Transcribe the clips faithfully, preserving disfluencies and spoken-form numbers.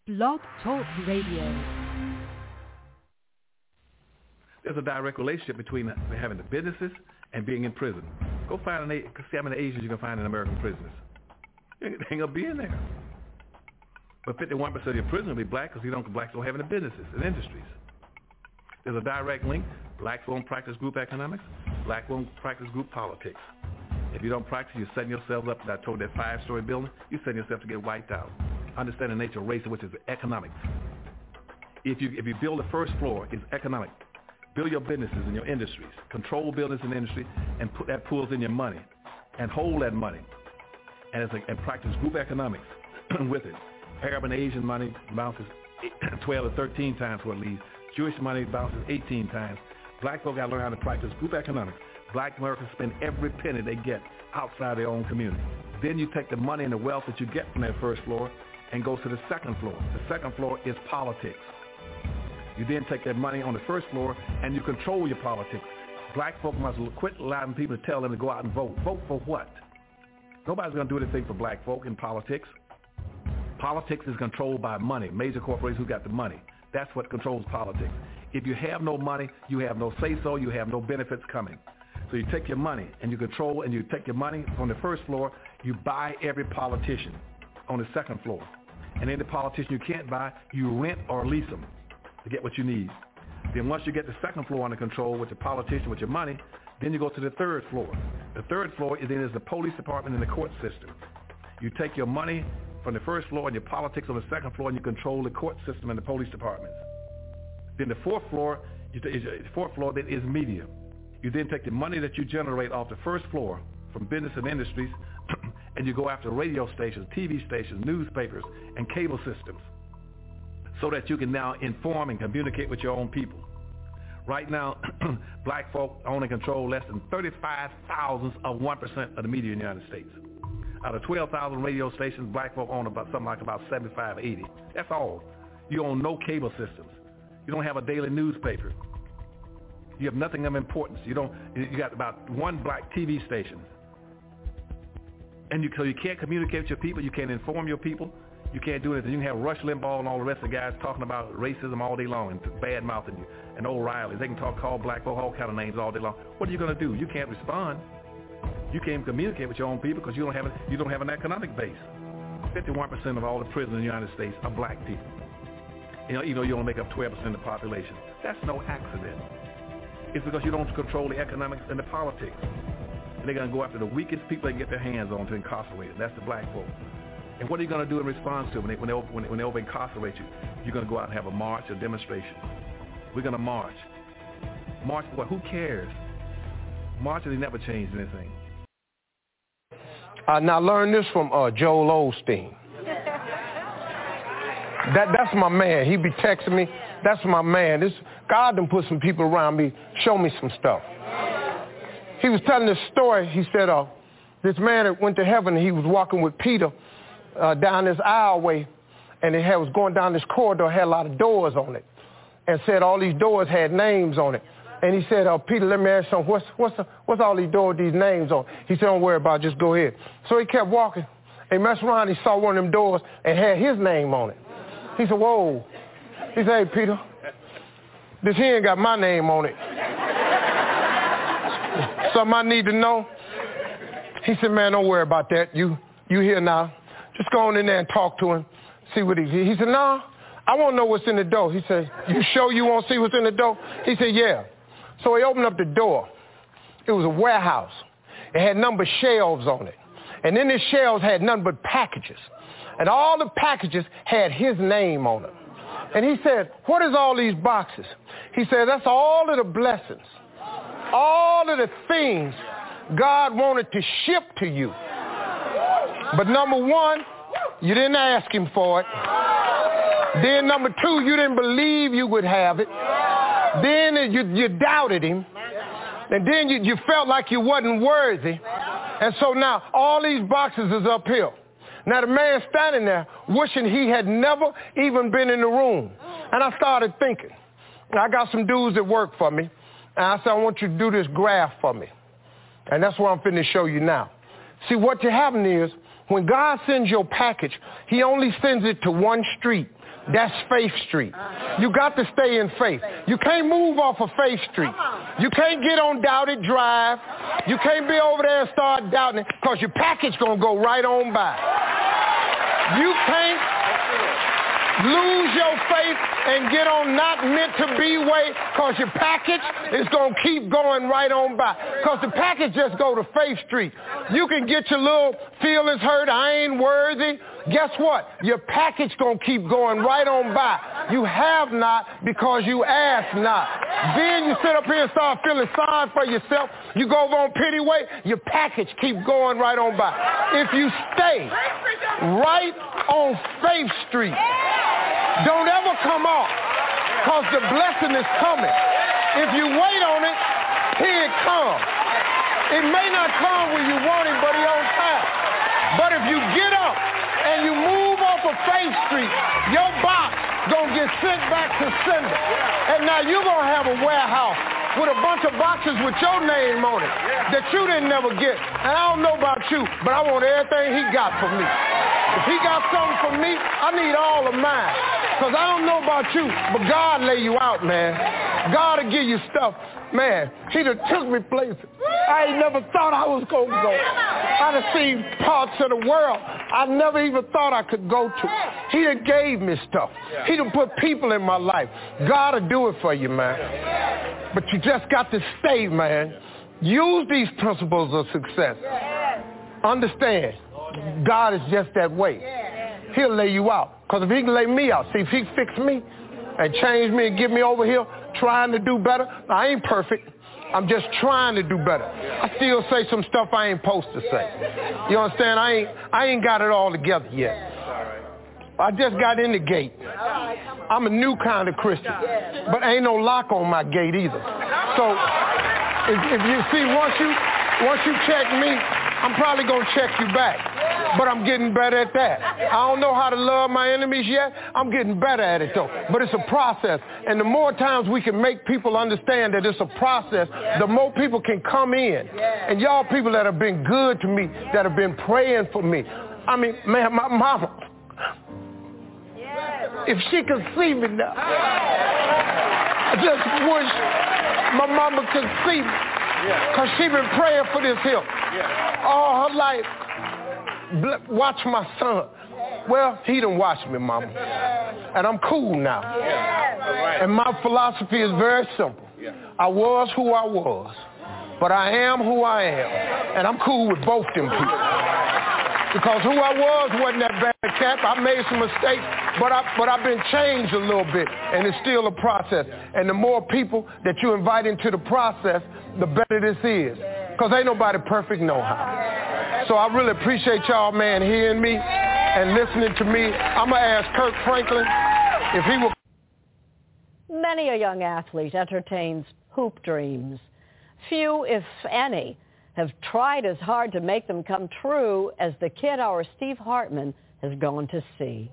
Blog Talk Radio. There's a direct relationship between having the businesses and being in prison. Go find an, see how many Asians you can find in American prisons. They ain't gonna be in there. But fifty-one percent of your prison will be black because you don't blacks don't have any businesses and industries. There's a direct link. Blacks won't practice group economics. Black won't practice group politics. If you don't practice, you're setting yourself up. I told that five-story building, you're setting yourself to get wiped out. Understand the nature of race, which is economics. If you if you build the first floor, it's economic. Build your businesses and your industries. Control business and industry, and put that pulls in your money, and hold that money, and it's a, and practice group economics with it. Arab and Asian money bounces twelve or thirteen times what it leaves. Jewish money bounces eighteen times. Black folk got to learn how to practice group economics. Black Americans spend every penny they get outside their own community. Then you take the money and the wealth that you get from that first floor and go to the second floor. The second floor is politics. You then take that money on the first floor and you control your politics. Black folk must quit allowing people to tell them to go out and vote. Vote for what? Nobody's going to do anything for black folk in politics. Politics is controlled by money, major corporations who got the money. That's what controls politics. If you have no money, you have no say-so, you have no benefits coming. So you take your money and you control, and you take your money from the first floor, you buy every politician on the second floor. And any politician you can't buy, you rent or lease them to get what you need. Then once you get the second floor under control with the politician, with your money, then you go to the third floor. The third floor is then is the police department and the court system. You take your money from the first floor and your politics on the second floor, and you control the court system and the police departments. Then the fourth floor, you t- the fourth floor then is media. You then take the money that you generate off the first floor from business and industries, and you go after radio stations, T V stations, newspapers, and cable systems, so that you can now inform and communicate with your own people. Right now, black folk own and control less than thirty-five thousandths of one percent of the media in the United States. Out of twelve thousand radio stations, black folk own about something like about seventy-five, eighty. That's all. You own no cable systems. You don't have a daily newspaper. You have nothing of importance. You don't. You got about one black T V station, and you so you can't communicate with your people. You can't inform your people. You can't do anything. You can have Rush Limbaugh and all the rest of the guys talking about racism all day long and bad mouthing you, and O'Reilly. They can talk, call black folk all kind of names all day long. What are you going to do? You can't respond. You can't communicate with your own people because you don't have a, you don't have an economic base. fifty-one percent of all the prisoners in the United States are black people. You know, you know, you only make up twelve percent of the population. That's no accident. It's because you don't control the economics and the politics. And they're going to go after the weakest people they can get their hands on to incarcerate them. That's the black folk. And what are you going to do in response to it when they, when they, when they, when they over-incarcerate you? You're going to go out and have a march, a demonstration. We're going to march. March for what? Who cares? Marching, they never changed anything. Uh, now learn this from uh, Joel Osteen. That that's my man. He be texting me. That's my man. This God done put some people around me, show me some stuff. He was telling this story. He said, uh, this man that went to heaven, he was walking with Peter uh, down this aisleway, and it had, was going down this corridor, had a lot of doors on it, and said all these doors had names on it. And he said, uh, Peter, let me ask you something. What's, what's, the, what's all these doors, these names on? He said, don't worry about it, just go ahead. So he kept walking. He messed around, he saw one of them doors and had his name on it. He said, whoa. He said, hey, Peter, this here ain't got my name on it. Something I need to know? He said, man, don't worry about that. You you here now. Just go on in there and talk to him, see what he He said, no, I want to know what's in the door. He said, you sure you want to see what's in the door? He said, yeah. So he opened up the door. It was a warehouse. It had number of shelves on it. And then the shelves had nothing but packages. And all the packages had his name on them. And he said, what is all these boxes? He said, that's all of the blessings, all of the things God wanted to ship to you. But number one, you didn't ask him for it. Then number two, you didn't believe you would have it. Then you, you doubted him. And then you, you felt like you wasn't worthy. And so now all these boxes is uphill. Now the man standing there wishing he had never even been in the room. And I started thinking, I got some dudes that work for me. And I said, I want you to do this graph for me. And that's what I'm finna show you now. See, what happening is when God sends your package, he only sends it to one street That's Faith Street. You got to stay in faith. You can't move off of Faith Street. You can't get on Doubted Drive. You can't be over there and start doubting it because your package going to go right on by. You can't lose your faith and get on not meant to be way because your package is going to keep going right on by. Because the package just go to Faith Street. You can get your little feelings hurt, I ain't worthy. Guess what? Your package going to keep going right on by. You have not because you ask not. Then you sit up here and start feeling sorry for yourself. You go over on pity way, your package keep going right on by. If you stay right on Faith Street, don't ever come off because the blessing is coming. If you wait on it, here it comes. It may not come when you want it, but it's on time. But if you get up and you move off of Faith Street, your box gonna get sent back to sender. And now you're gonna have a warehouse with a bunch of boxes with your name on it that you didn't never get. And I don't know about you, but I want everything he got for me. If he got something for me, I need all of mine. Because I don't know about you, but God lay you out, man. God will give you stuff. Man, he done took me places I ain't never thought I was going to go. I done seen parts of the world I never even thought I could go to. He done gave me stuff. He done put people in my life. God will do it for you, man. But you just got to stay, man. Use these principles of success. Understand, God is just that way. He'll lay you out. Because if he can lay me out, see, if he fix me and change me and get me over here trying to do better, I ain't perfect. I'm just trying to do better. I still say some stuff I ain't supposed to say. You understand? I ain't, I ain't got it all together yet. I just got in the gate. I'm a new kind of Christian, but ain't no lock on my gate either. So if, if you see, once you, once you check me, I'm probably going to check you back. But I'm getting better at that. I don't know how to love my enemies yet. I'm getting better at it, though. But it's a process. And the more times we can make people understand that it's a process, the more people can come in. And y'all people that have been good to me, that have been praying for me. I mean, man, my mama, if she could see me now, I just wish my mama could see me. Because she been praying for this here all her life. Watch my son. Well, he done watched me, mama. And I'm cool now. And my philosophy is very simple. I was who I was, but I am who I am. And I'm cool with both them people. Because who I was wasn't that bad cat. I made some mistakes, but, I, but I've been changed a little bit, and it's still a process. And the more people that you invite into the process, the better this is. Because ain't nobody perfect no how. So I really appreciate y'all, man, hearing me and listening to me. I'm going to ask Kirk Franklin if he will. Many a young athlete entertains hoop dreams. Few, if any, have tried as hard to make them come true as the kid our Steve Hartman has gone to see.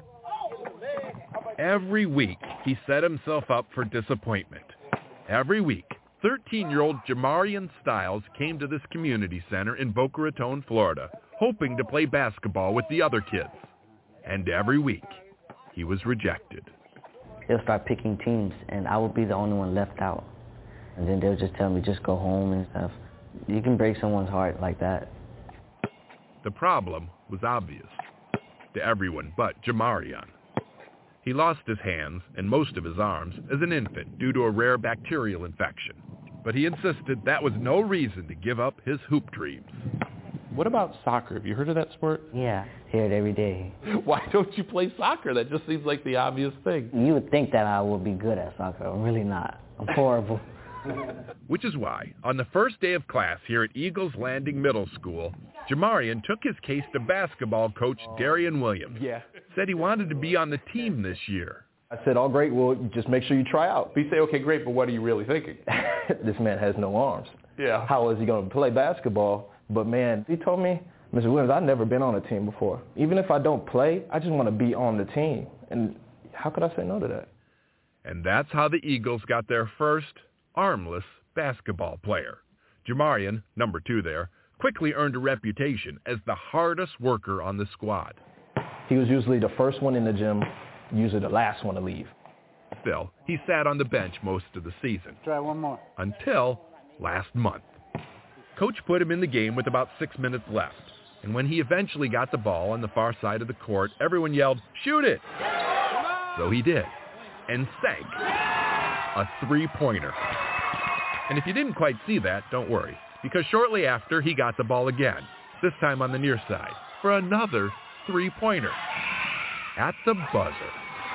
Every week, he set himself up for disappointment. Every week, thirteen-year-old Jamarian Styles came to this community center in Boca Raton, Florida, hoping to play basketball with the other kids. And every week, he was rejected. They'll start picking teams, and I would be the only one left out. And then they'll just tell me, just go home and stuff. You can break someone's heart like that. The problem was obvious to everyone but Jamarian. He lost his hands and most of his arms as an infant due to a rare bacterial infection. But he insisted that was no reason to give up his hoop dreams. What about soccer? Have you heard of that sport? Yeah, hear it every day. Why don't you play soccer? That just seems like the obvious thing. You would think that I would be good at soccer. I'm really not. I'm horrible. Which is why, on the first day of class here at Eagles Landing Middle School, Jamarian took his case to basketball coach Darian Williams. Yeah. Said he wanted to be on the team this year. I said, oh, great, well, just make sure you try out. But you say, okay, great, but what are you really thinking? This man has no arms. Yeah. How is he going to play basketball? But, man, he told me, Mister Williams, I've never been on a team before. Even if I don't play, I just want to be on the team. And how could I say no to that? And that's how the Eagles got their first armless basketball player. Jamarian, number two there, quickly earned a reputation as the hardest worker on the squad. He was usually the first one in the gym, usually the last one to leave. Still, he sat on the bench most of the season. Try one more. Until last month. Coach put him in the game with about six minutes left. And when he eventually got the ball on the far side of the court, everyone yelled, "Shoot it!" So he did. And sank a three-pointer. And if you didn't quite see that, don't worry. Because shortly after, he got the ball again. This time on the near side. For another three-pointer. At the buzzer.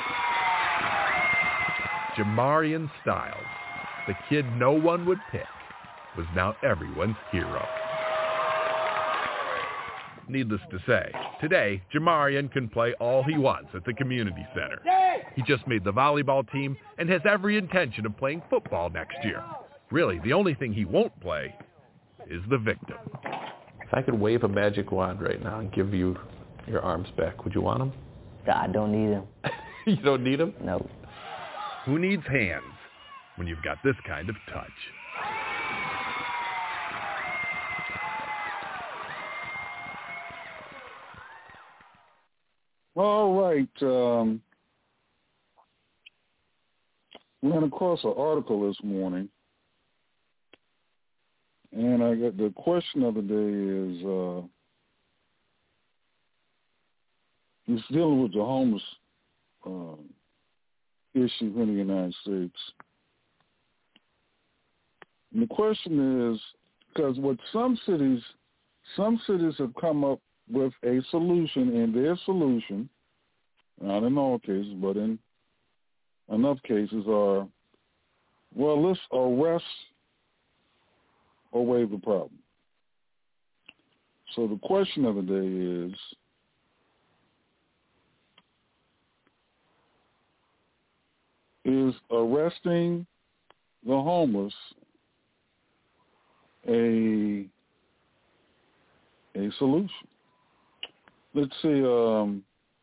Jamarian Styles, the kid no one would pick, was now everyone's hero. Needless to say, today, Jamarian can play all he wants at the community center. He just made the volleyball team and has every intention of playing football next year. Really, the only thing he won't play is the victim. If I could wave a magic wand right now and give you your arms back, would you want them? I don't need them. You don't need them? No. Who needs hands when you've got this kind of touch? All right. Um, ran across an article this morning, and I got the question of the day is uh, it's dealing with the homeless uh, issue in the United States. And the question is, because what some cities, some cities have come up with a solution, and their solution, not in all cases, but in enough cases, are, well, let's arrest or waive the problem. So the question of the day is, is arresting the homeless a a solution? Let's see. Um,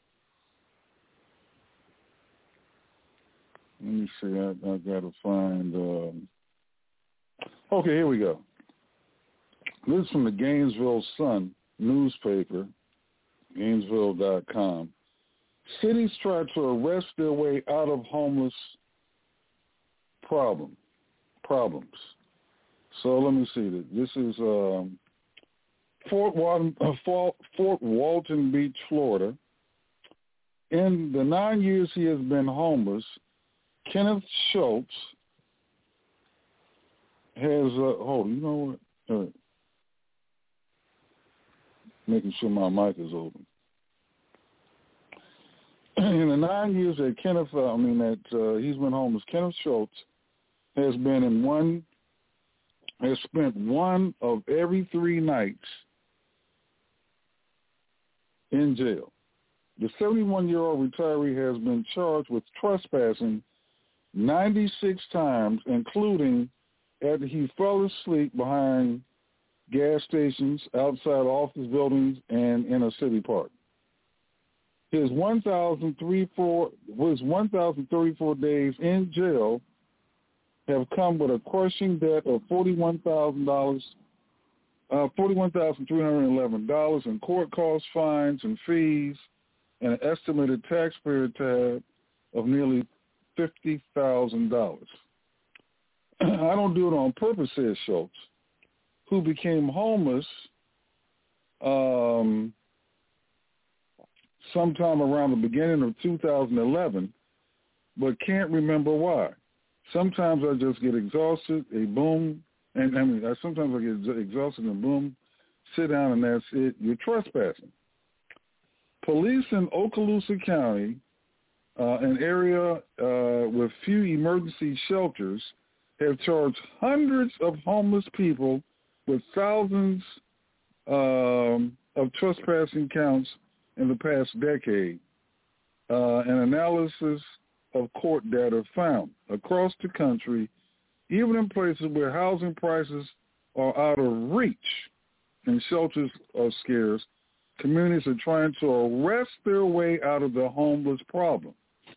let me see. I, I got to find. Um, okay, here we go. This is from the Gainesville Sun newspaper, Gainesville dot com. Cities try to arrest their way out of homeless problem problems. So let me see. This is um, Fort Walton, uh, Fort, Fort Walton Beach, Florida. In the nine years he has been homeless, Kenneth Schultz has. Uh, hold, you know what? Uh, making sure my mic is open. In the nine years that Kenneth, uh, I mean that uh, he's been homeless, Kenneth Schultz has been in one, has spent one of every three nights in jail. The seventy-one-year-old retiree has been charged with trespassing ninety-six times, including after he fell asleep behind gas stations, outside office buildings, and in a city park. His one thousand thirty-four days in jail have come with a crushing debt of forty-one thousand dollars, uh, forty-one thousand three hundred eleven dollars in court costs, fines, and fees, and an estimated taxpayer tab of nearly fifty thousand dollars. I don't do it on purpose, says Schultz, who became homeless um, sometime around the beginning of two thousand eleven, but can't remember why. Sometimes I just get exhausted, a boom, and I mean, I, sometimes I get exhausted and boom, sit down and that's it. You're trespassing. Police in Okaloosa County, uh, an area uh, with few emergency shelters, have charged hundreds of homeless people with thousands um, of trespassing counts in the past decade. Uh, an analysis of court data found across the country, even in places where housing prices are out of reach and shelters are scarce, communities are trying to arrest their way out of the homeless problem.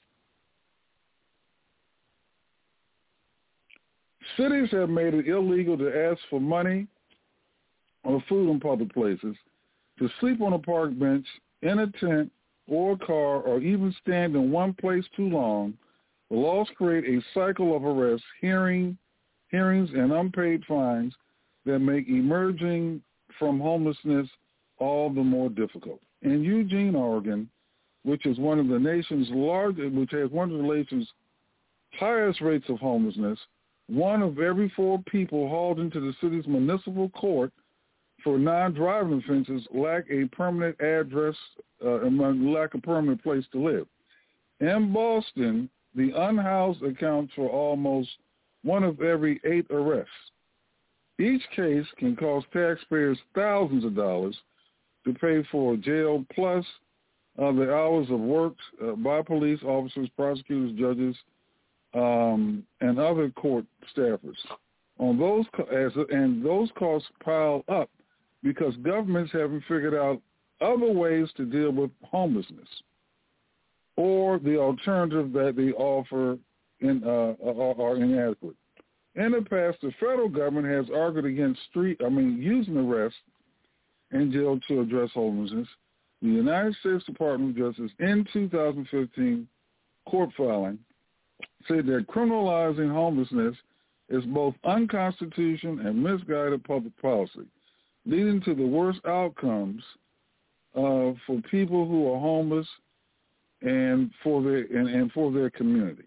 Cities have made it illegal to ask for money or food in public places, to sleep on a park bench, in a tent, or a car or even stand in one place too long, the laws create a cycle of arrests, hearing, hearings, and unpaid fines that make emerging from homelessness all the more difficult. In Eugene, Oregon, which is one of the nation's largest, which has one of the nation's highest rates of homelessness, one of every four people hauled into the city's municipal court for non-driving offenses lack a permanent address, uh, and lack a permanent place to live. In Boston, the unhoused account for almost one of every eight arrests. Each case can cost taxpayers thousands of dollars to pay for jail plus uh, the hours of work uh, by police officers, prosecutors, judges, um, and other court staffers. On those as, and those costs pile up because governments haven't figured out other ways to deal with homelessness, or the alternative that they offer in, uh, are, are inadequate. In the past, the federal government has argued against street, I mean, using arrest and jail to address homelessness. The United States Department of Justice in two thousand fifteen court filing said that criminalizing homelessness is both unconstitutional and misguided public policy, leading to the worst outcomes uh, for people who are homeless and for their and, and for their communities.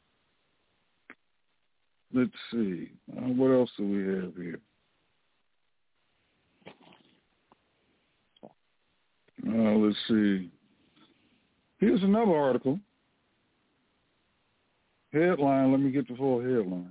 Let's see. Uh, what else do we have here? Uh, let's see. Here's another article. Headline. Let me get the full headline.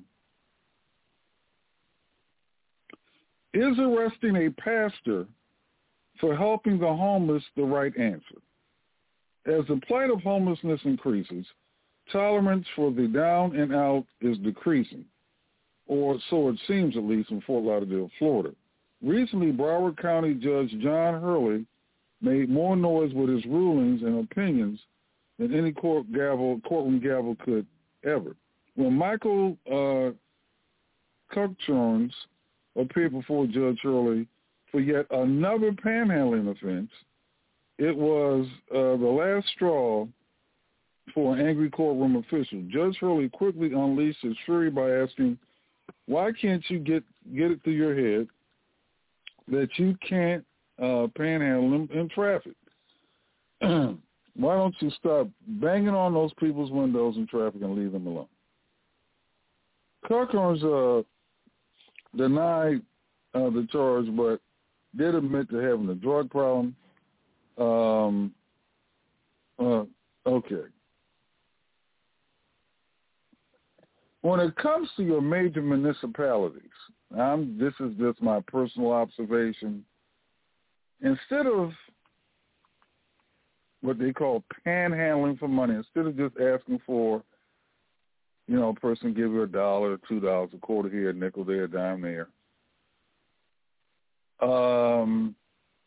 Is arresting a pastor for helping the homeless the right answer? As the plight of homelessness increases, tolerance for the down and out is decreasing, or so it seems at least in Fort Lauderdale, Florida. Recently, Broward County Judge John Hurley made more noise with his rulings and opinions than any court gavel, courtroom gavel could ever. When Michael uh, Kirkchorns appeared before Judge Hurley for yet another panhandling offense, it was uh, the last straw for an angry courtroom official. Judge Hurley quickly unleashed his fury by asking, why can't you get, get it through your head that you can't uh, panhandle in, in traffic? Why don't you stop banging on those people's windows in traffic and leave them alone? Kirkland uh, denied uh, the charge, but did admit to having a drug problem. Um, uh, okay. When it comes to your major municipalities, I'm, this is just my personal observation, instead of what they call panhandling for money, instead of just asking for, you know, a person give you a dollar, two dollars, a quarter here, a nickel there, a dime there, um,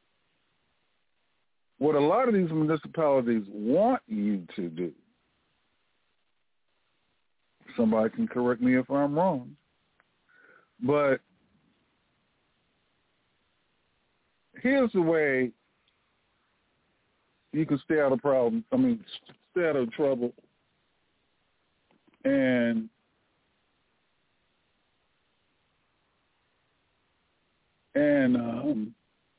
what a lot of these municipalities want you to do, somebody can correct me if I'm wrong, but here's the way you can stay out of problem. I mean, stay out of trouble, and and um,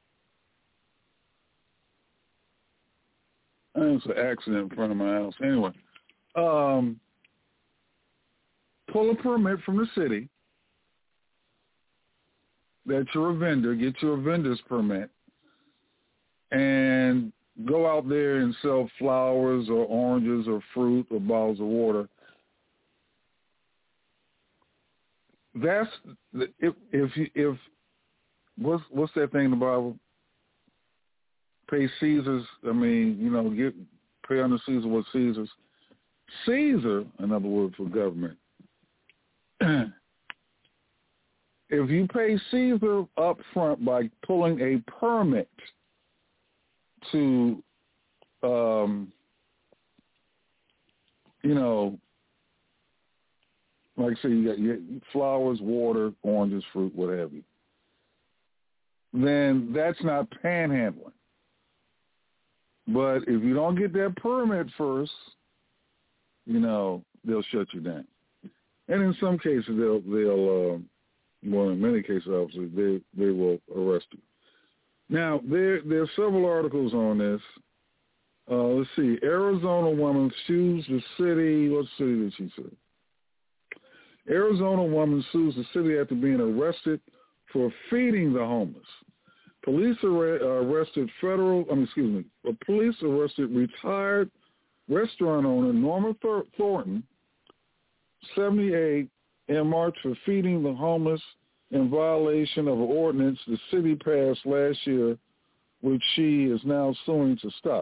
there's an accident in front of my house. Anyway, um, pull a permit from the city that you're a vendor. Get your vendor's permit, and go out there and sell flowers or oranges or fruit or bottles of water. That's if if you, if what's what's that thing in the Bible? Pay Caesar's. I mean, you know, get pay unto Caesar what Caesar's. Caesar, another word for government. If you pay Caesar up front by pulling a permit to, um, you know, like I say, you got your flowers, water, oranges, fruit, what have you, then that's not panhandling. But if you don't get that permit first, you know, they'll shut you down. And in some cases, they'll, they'll uh, well, in many cases, obviously, they, they will arrest you. Now, there, there are several articles on this. Uh, let's see. Arizona woman sues the city. What city did she sue? Arizona woman sues the city after being arrested for feeding the homeless. Police ar- arrested federal, I mean, excuse me, police arrested retired restaurant owner Norma Thor- Thornton, seventy-eight, in March for feeding the homeless in violation of an ordinance the city passed last year, which she is now suing to stop.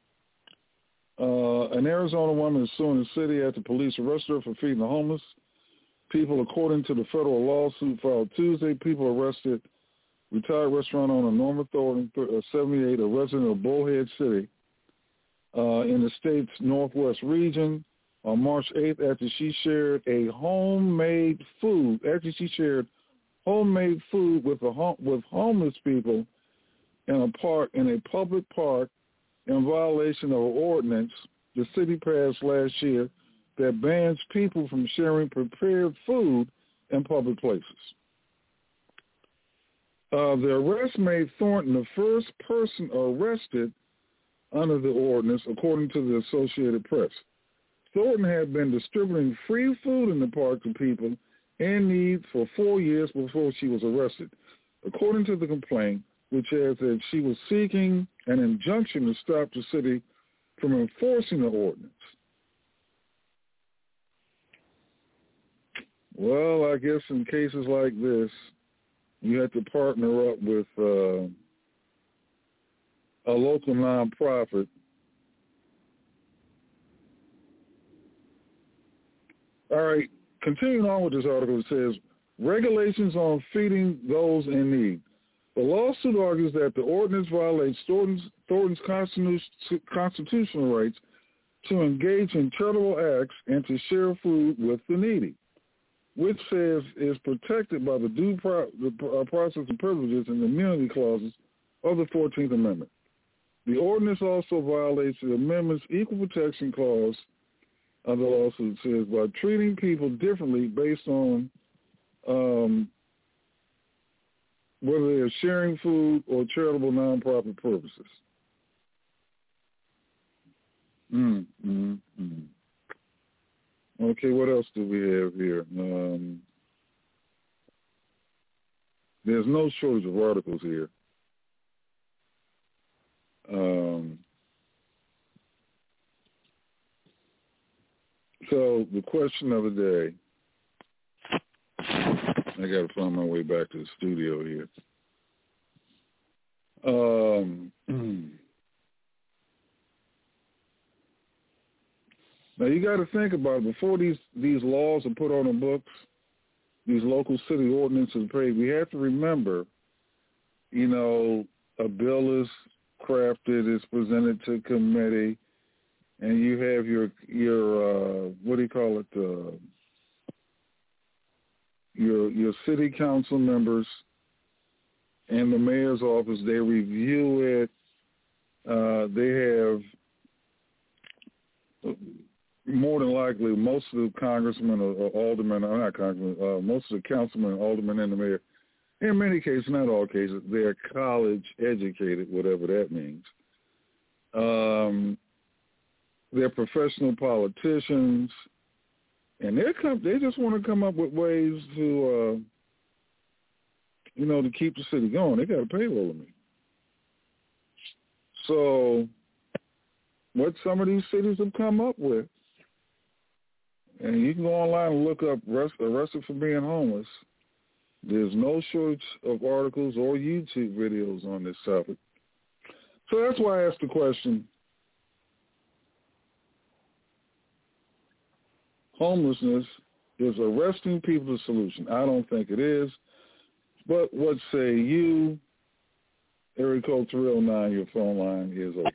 Uh, an Arizona woman is suing the city after police arrested her for feeding the homeless people. According to the federal lawsuit filed Tuesday, people arrested retired restaurant owner Norma Thornton, seventy-eight, a resident of Bullhead City, uh, in the state's northwest region, on March eighth after she shared a homemade food, after she shared homemade food with a hom- with homeless people in a park, in a public park, in violation of an ordinance the city passed last year that bans people from sharing prepared food in public places. Uh, the arrest made Thornton the first person arrested under the ordinance, according to the Associated Press. Thornton had been distributing free food in the park to people in need for four years before she was arrested. According to the complaint, which adds that she was seeking an injunction to stop the city from enforcing the ordinance. Well, I guess in cases like this, you have to partner up with uh, a local nonprofit. All right, continuing on with this article, it says, regulations on feeding those in need. The lawsuit argues that the ordinance violates Thornton's, Thornton's constitutional rights to engage in charitable acts and to share food with the needy, which says is protected by the due pro- the process and privileges and immunity clauses of the fourteenth Amendment. The ordinance also violates the amendment's equal protection clause of the lawsuit. Says by treating people differently based on um, whether they are sharing food or charitable nonprofit purposes. Mm, mm, mm. Okay, what else do we have here? Um, there's no shortage of articles here. Um, so the question of the day, I got to find my way back to the studio here. Um, now you got to think about it. Before these, these laws are put on the books, these local city ordinances are paid, we have to remember, you know, a bill is crafted, is presented to committee, and you have your, your uh, what do you call it, uh, your your city council members and the mayor's office. They review it. Uh, they have, more than likely, most of the congressmen or, or aldermen, or not congressmen, uh, most of the councilmen, aldermen, and the mayor, in many cases, not all cases, they're college educated, whatever that means. Um, they're professional politicians. And they come, they just want to come up with ways to, uh, you know, to keep the city going. They got a payroll to meet. So what some of these cities have come up with, and you can go online and look up rest, arrested for being homeless. There's no shortage of articles or YouTube videos on this topic. So that's why I asked the question, homelessness, is arresting people the solution? I don't think it is. But what say you? Area code three oh nine, your phone line is open.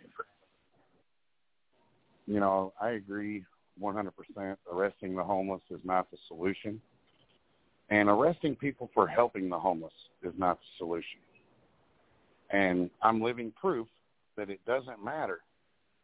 You know, I agree one hundred percent. Arresting the homeless is not the solution. And arresting people for helping the homeless is not the solution. And I'm living proof that it doesn't matter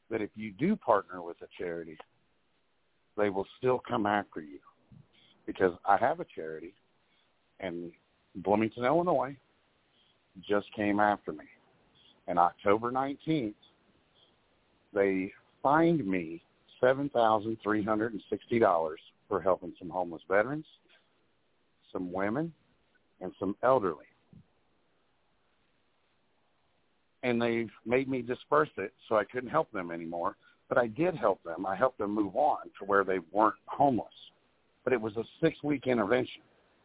that if you do partner with a charity, they will still come after you. Because I have a charity, and Bloomington, Illinois, just came after me. And October nineteenth, they fined me seven thousand three hundred sixty dollars for helping some homeless veterans, some women, and some elderly. And they made me disperse it so I couldn't help them anymore. But I did help them. I helped them move on to where they weren't homeless. But it was a six-week intervention.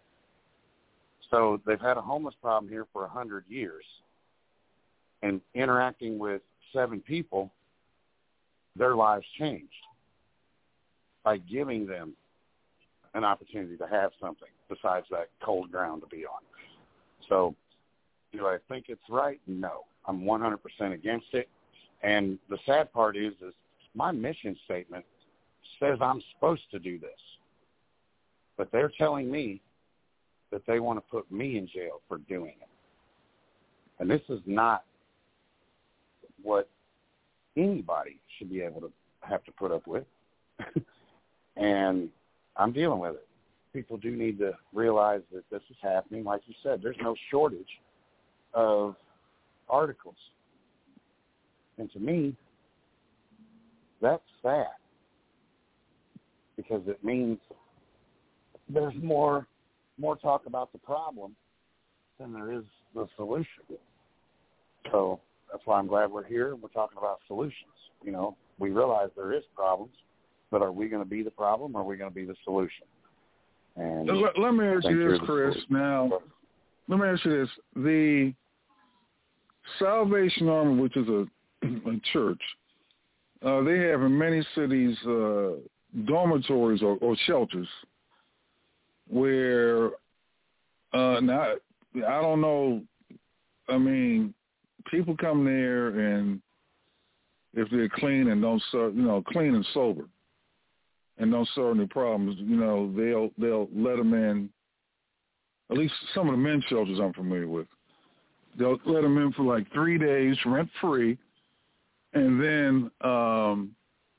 So they've had a homeless problem here for one hundred years. And interacting with seven people, their lives changed by giving them an opportunity to have something besides that cold ground to be on. So do I think it's right? No. I'm one hundred percent against it. And the sad part is, is my mission statement says I'm supposed to do this. But they're telling me that they want to put me in jail for doing it. And this is not what anybody should be able to have to put up with. And I'm dealing with it. People do need to realize that this is happening. Like you said, there's no shortage of articles. And to me, that's sad, because it means there's more more talk about the problem than there is the solution. So that's why I'm glad we're here. We're talking about solutions. You know, we realize there is problems, but are we going to be the problem, or are we going to be the solution? And let, let me ask you this, Chris. Now, let me ask you this: the Salvation Army, which is a, a church, uh, they have in many cities uh, dormitories or, or shelters where, uh, now, I don't know, I mean, people come there, and if they're clean and don't serve, you know, clean and sober and don't serve any problems, you know, they'll they'll let them in. At least some of the men's shelters I'm familiar with, they'll let them in for like three days, rent free, and then um,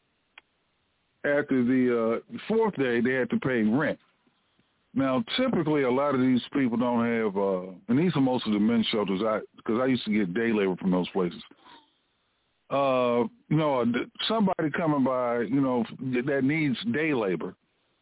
after the uh, fourth day, they have to pay rent. Now, typically, a lot of these people don't have, uh, and these are most of the men's shelters, I because I used to get day labor from those places. Uh, you know, somebody coming by, you know, that needs day labor.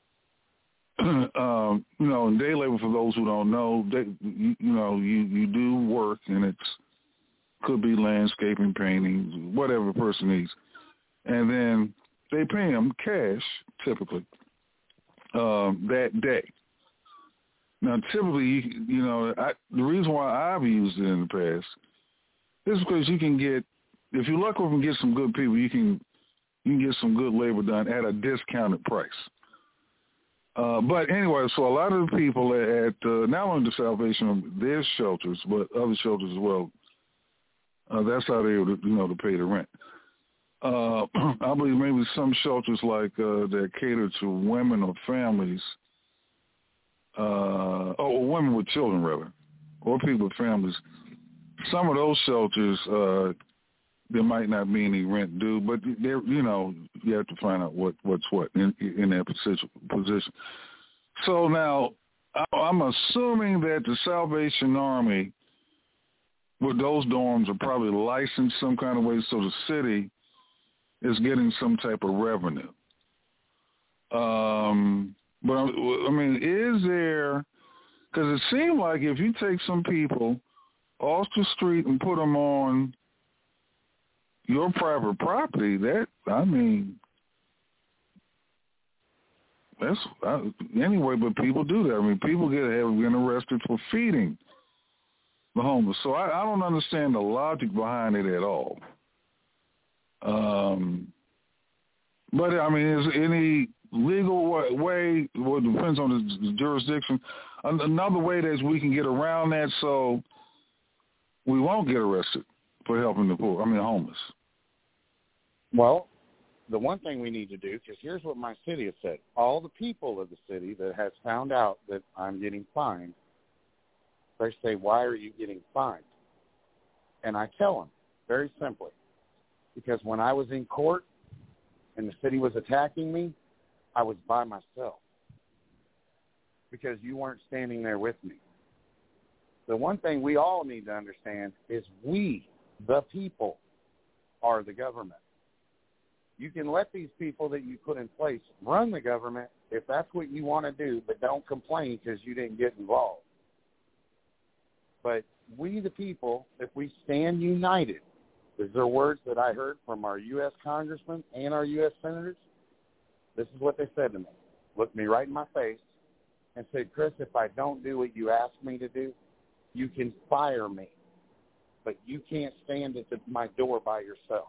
um, you know, and day labor, for those who don't know, they, you, you know, you, you do work, and it's could be landscaping, painting, whatever the person needs, and then they pay them cash typically um, that day. Now, typically, you, you know, I, the reason why I've used it in the past is because you can get, if you're lucky and get some good people, you can you can get some good labor done at a discounted price. Uh, but anyway, so a lot of the people at uh, not only the Salvation, their shelters, but other shelters as well, uh, that's how they're able to, you know, to pay the rent. Uh, I believe maybe some shelters like uh, that cater to women or families, uh, or women with children, rather, or people with families. Some of those shelters, uh, there might not be any rent due, but there, you know, you have to find out what, what's what in, in that position. position. So now, I'm assuming that the Salvation Army, with those dorms, are probably licensed some kind of way, so the city is getting some type of revenue. Um, but I mean, is there? Because it seemed like if you take some people off the street and put them on your private property, that, I mean, that's uh, anyway. But people do that. I mean, people get have been arrested for feeding the homeless. So I, I don't understand the logic behind it at all. Um, but I mean, is any legal way? Well, it depends on the jurisdiction. Another way that we can get around that, so we won't get arrested for helping the poor. I mean, the homeless. Well, the one thing we need to do, because here's what my city has said: all the people of the city that has found out that I'm getting fined, they say, "Why are you getting fined?" And I tell them very simply, Because when I was in court and the city was attacking me, I was by myself because you weren't standing there with me. The one thing we all need to understand is we, the people, are the government. You can let these people that you put in place run the government if that's what you want to do, but don't complain because you didn't get involved. But we, the people, if we stand united, these are words that I heard from our U S congressmen and our U S senators. This is what they said to me. Looked me right in my face and said, Chris, if I don't do what you ask me to do, you can fire me, but you can't stand at the, my door by yourself.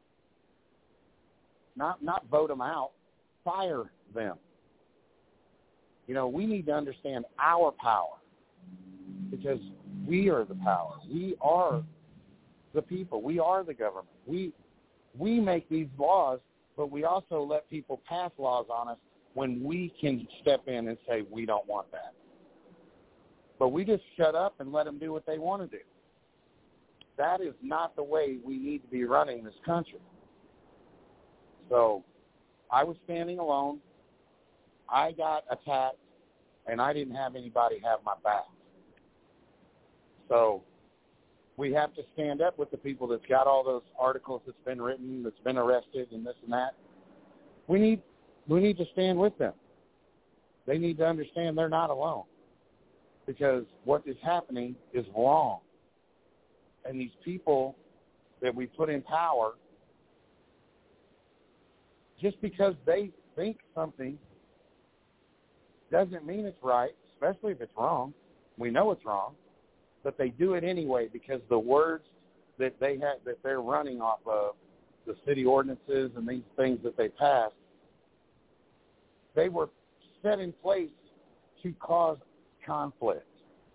Not not vote them out, fire them. You know, we need to understand our power because we are the power. We are the people. We are the government. We we make these laws, but we also let people pass laws on us when we can step in and say we don't want that. But we just shut up and let them do what they want to do. That is not the way we need to be running this country. So I was standing alone. I got attacked, and I didn't have anybody have my back. So we have to stand up with the people that's got all those articles that's been written, that's been arrested, and this and that. We need we need to stand with them. They need to understand they're not alone because what is happening is wrong. And these people that we put in power, just because they think something doesn't mean it's right, especially if it's wrong. We know it's wrong, but they do it anyway because the words that they have, that they're running off of, the city ordinances and these things that they passed, they were set in place to cause conflict.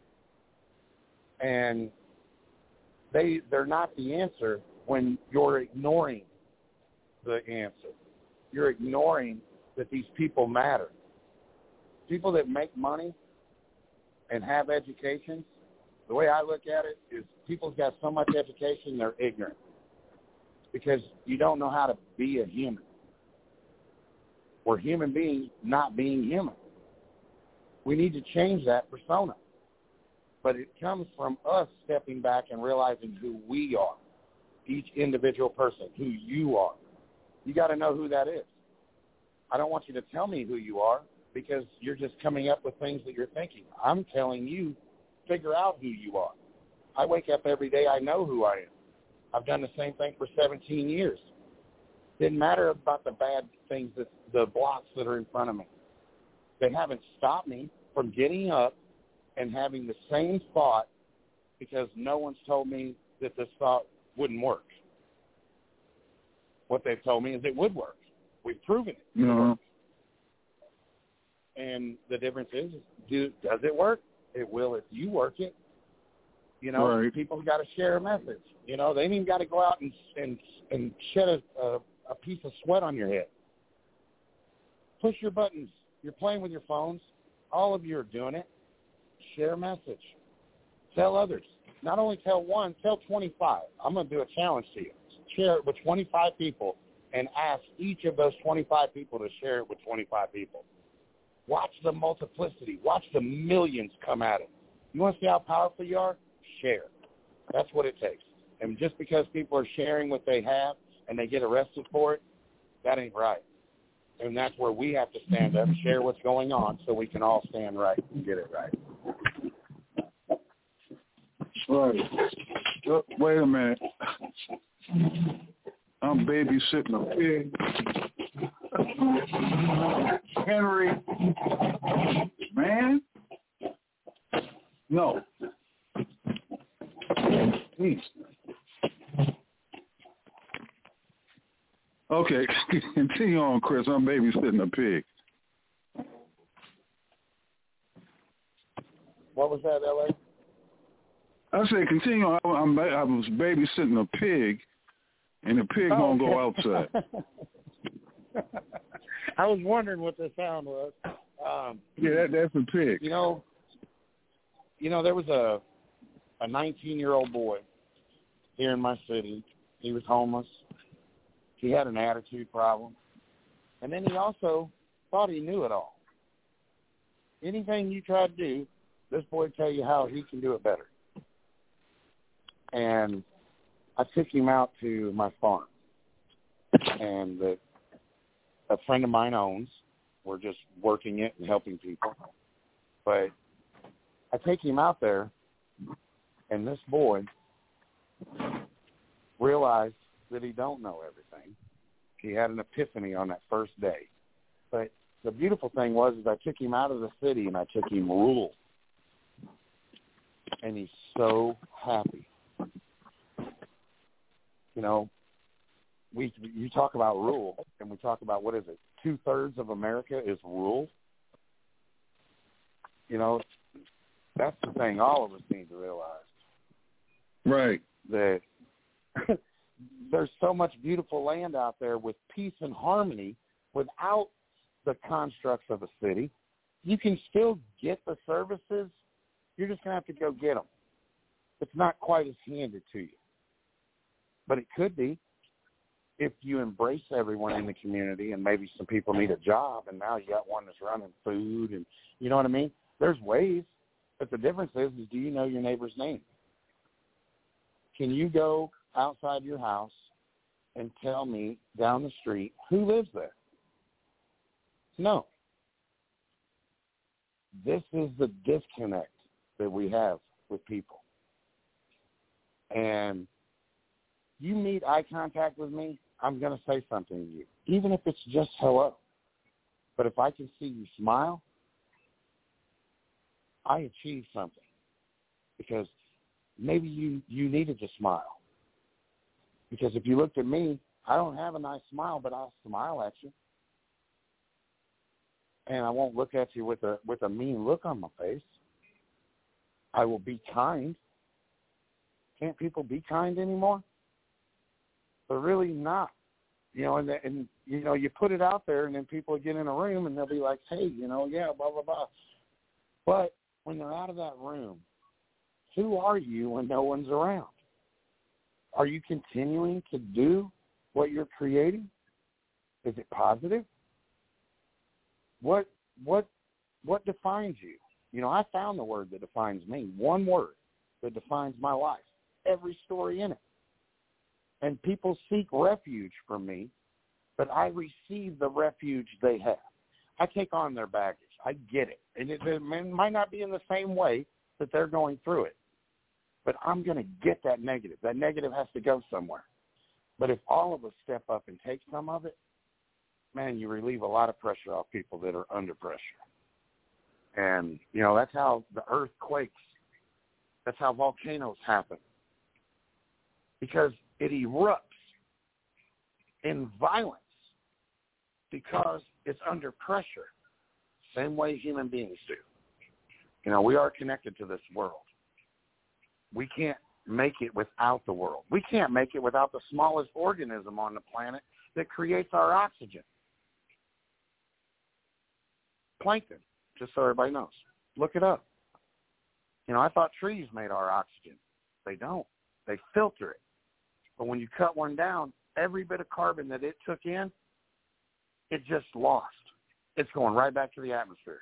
And they, they're not the answer when you're ignoring the answer. You're ignoring that these people matter. People that make money and have education, the way I look at it is people's got so much education they're ignorant because you don't know how to be a human. We're human beings not being human. We need to change that persona. But it comes from us stepping back and realizing who we are, each individual person, who you are. You got to know who that is. I don't want you to tell me who you are because you're just coming up with things that you're thinking. I'm telling you, figure out who you are. I wake up every day, I know who I am. I've done the same thing for seventeen years. Didn't matter about the bad things, that the blocks that are in front of me. They haven't stopped me from getting up and having the same thought because no one's told me that this thought wouldn't work. What they've told me is it would work. We've proven it. No. And the difference is, do, does it work? It will if you work it. You know, right. People got to share a message. You know, they ain't even got to go out and and, and shed a, a, a piece of sweat on your head. Push your buttons. You're playing with your phones. All of you are doing it. Share a message. Tell others. Not only tell one, tell twenty-five. I'm going to do a challenge to you. Share it with twenty-five people and ask each of those twenty-five people to share it with twenty-five people. Watch the multiplicity. Watch the millions come at it. You want to see how powerful you are? Share. That's what it takes. And just because people are sharing what they have and they get arrested for it, that ain't right. And that's where we have to stand up, share what's going on so we can all stand right and get it right. Right. Wait a minute. I'm babysitting a pig. Henry, man, no. Please. Okay, continue on, Chris. I'm babysitting a pig. What was that, L A? I said, continue on. I'm, I was babysitting a pig, and the pig Oh, gonna okay. go outside. I was wondering what the sound was. Um, yeah, that, that's a pig. You know, you know, there was a a nineteen-year-old boy here in my city. He was homeless. He had an attitude problem. And then he also thought he knew it all. Anything you try to do, this boy will tell you how he can do it better. And I took him out to my farm. And the, a friend of mine owns. We're just working it and helping people. But I take him out there, and this boy realized that he don't know everything. He had an epiphany on that first day. But the beautiful thing was is I took him out of the city and I took him rural. And he's so happy. You know, we you talk about rural, and we talk about, what is it, two-thirds of America is rural? You know, that's the thing all of us need to realize. Right. That there's so much beautiful land out there with peace and harmony without the constructs of a city. You can still get the services. You're just going to have to go get them. It's not quite as handed to you. But it could be if you embrace everyone in the community, and maybe some people need a job, and now you got one that's running food, and you know what I mean? There's ways. But the difference is, is do you know your neighbor's name? Can you go outside your house and tell me down the street who lives there? No. This is the disconnect that we have with people. And you meet eye contact with me, I'm going to say something to you, even if it's just hello. But if I can see you smile, I achieved something, because maybe you, you needed to smile. Because if you looked at me, I don't have a nice smile, but I'll smile at you. And I won't look at you with a with a mean look on my face. I will be kind. Can't people be kind anymore? They're really not. You know, and, and you know, you put it out there, and then people get in a room, and they'll be like, hey, you know, yeah, blah, blah, blah. But when they're out of that room, who are you when no one's around? Are you continuing to do what you're creating? Is it positive? What what what defines you? You know, I found the word that defines me, one word that defines my life, every story in it. And people seek refuge from me, but I receive the refuge they have. I take on their baggage. I get it. And it, it might not be in the same way that they're going through it, but I'm going to get that negative. That negative has to go somewhere. But if all of us step up and take some of it, man, you relieve a lot of pressure off people that are under pressure. And, you know, that's how the earth quakes. That's how volcanoes happen. Because it erupts in violence because it's under pressure, same way human beings do. You know, we are connected to this world. We can't make it without the world. We can't make it without the smallest organism on the planet that creates our oxygen. Plankton, just so everybody knows. Look it up. You know, I thought trees made our oxygen. They don't. They filter it. But when you cut one down, every bit of carbon that it took in, it just lost. It's going right back to the atmosphere.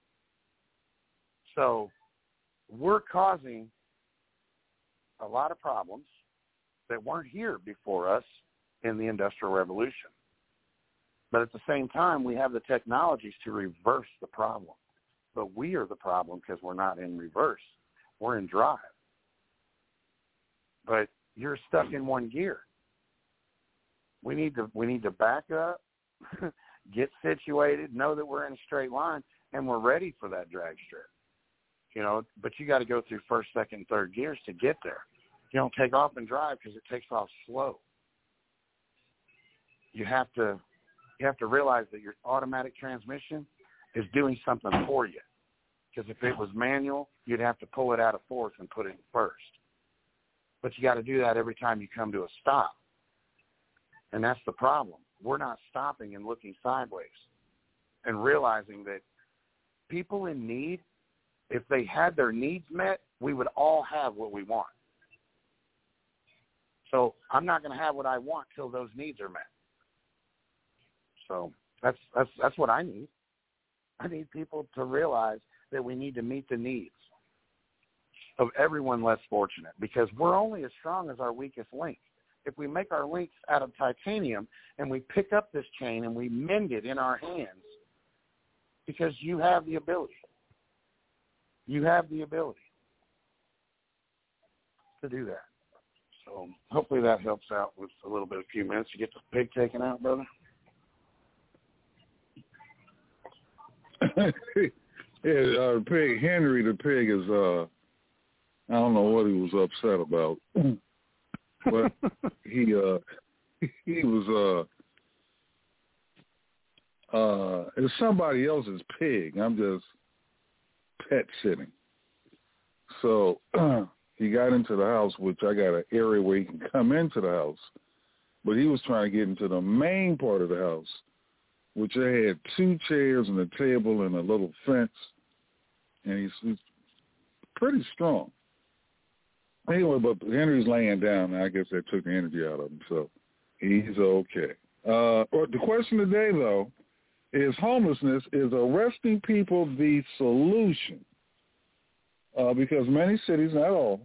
So we're causing a lot of problems that weren't here before us in the Industrial Revolution. But at the same time, we have the technologies to reverse the problem. But we are the problem because we're not in reverse. We're in drive. But you're stuck in one gear. We need to we need to back up, get situated, know that we're in a straight line, and we're ready for that drag strip. You know, but you got to go through first, second, third gears to get there. You don't take off and drive because it takes off slow. You have to you have to realize that your automatic transmission is doing something for you. Because if it was manual, you'd have to pull it out of fourth and put it in first. But you got to do that every time you come to a stop. And that's the problem. We're not stopping and looking sideways and realizing that people in need, if they had their needs met, we would all have what we want. So I'm not going to have what I want till those needs are met. So that's that's that's what I need. I need people to realize that we need to meet the needs of everyone less fortunate, because we're only as strong as our weakest link. If we make our links out of titanium and we pick up this chain and we mend it in our hands, because you have the ability. You have the ability to do that. So hopefully that helps out with a little bit, a few minutes to get the pig taken out, brother. Yeah, uh, pig, Henry the pig is, uh, I don't know what he was upset about, but he, uh, he was, uh, uh, it's somebody else's pig. I'm just pet sitting. So uh, he got into the house, which I got an area where he can come into the house, but he was trying to get into the main part of the house, which I had two chairs and a table and a little fence, and he's, he's pretty strong. Anyway, but Henry's laying down, and I guess that took the energy out of him, so he's okay. Uh, the question today, though, is homelessness, is arresting people the solution? Uh, because many cities, not all,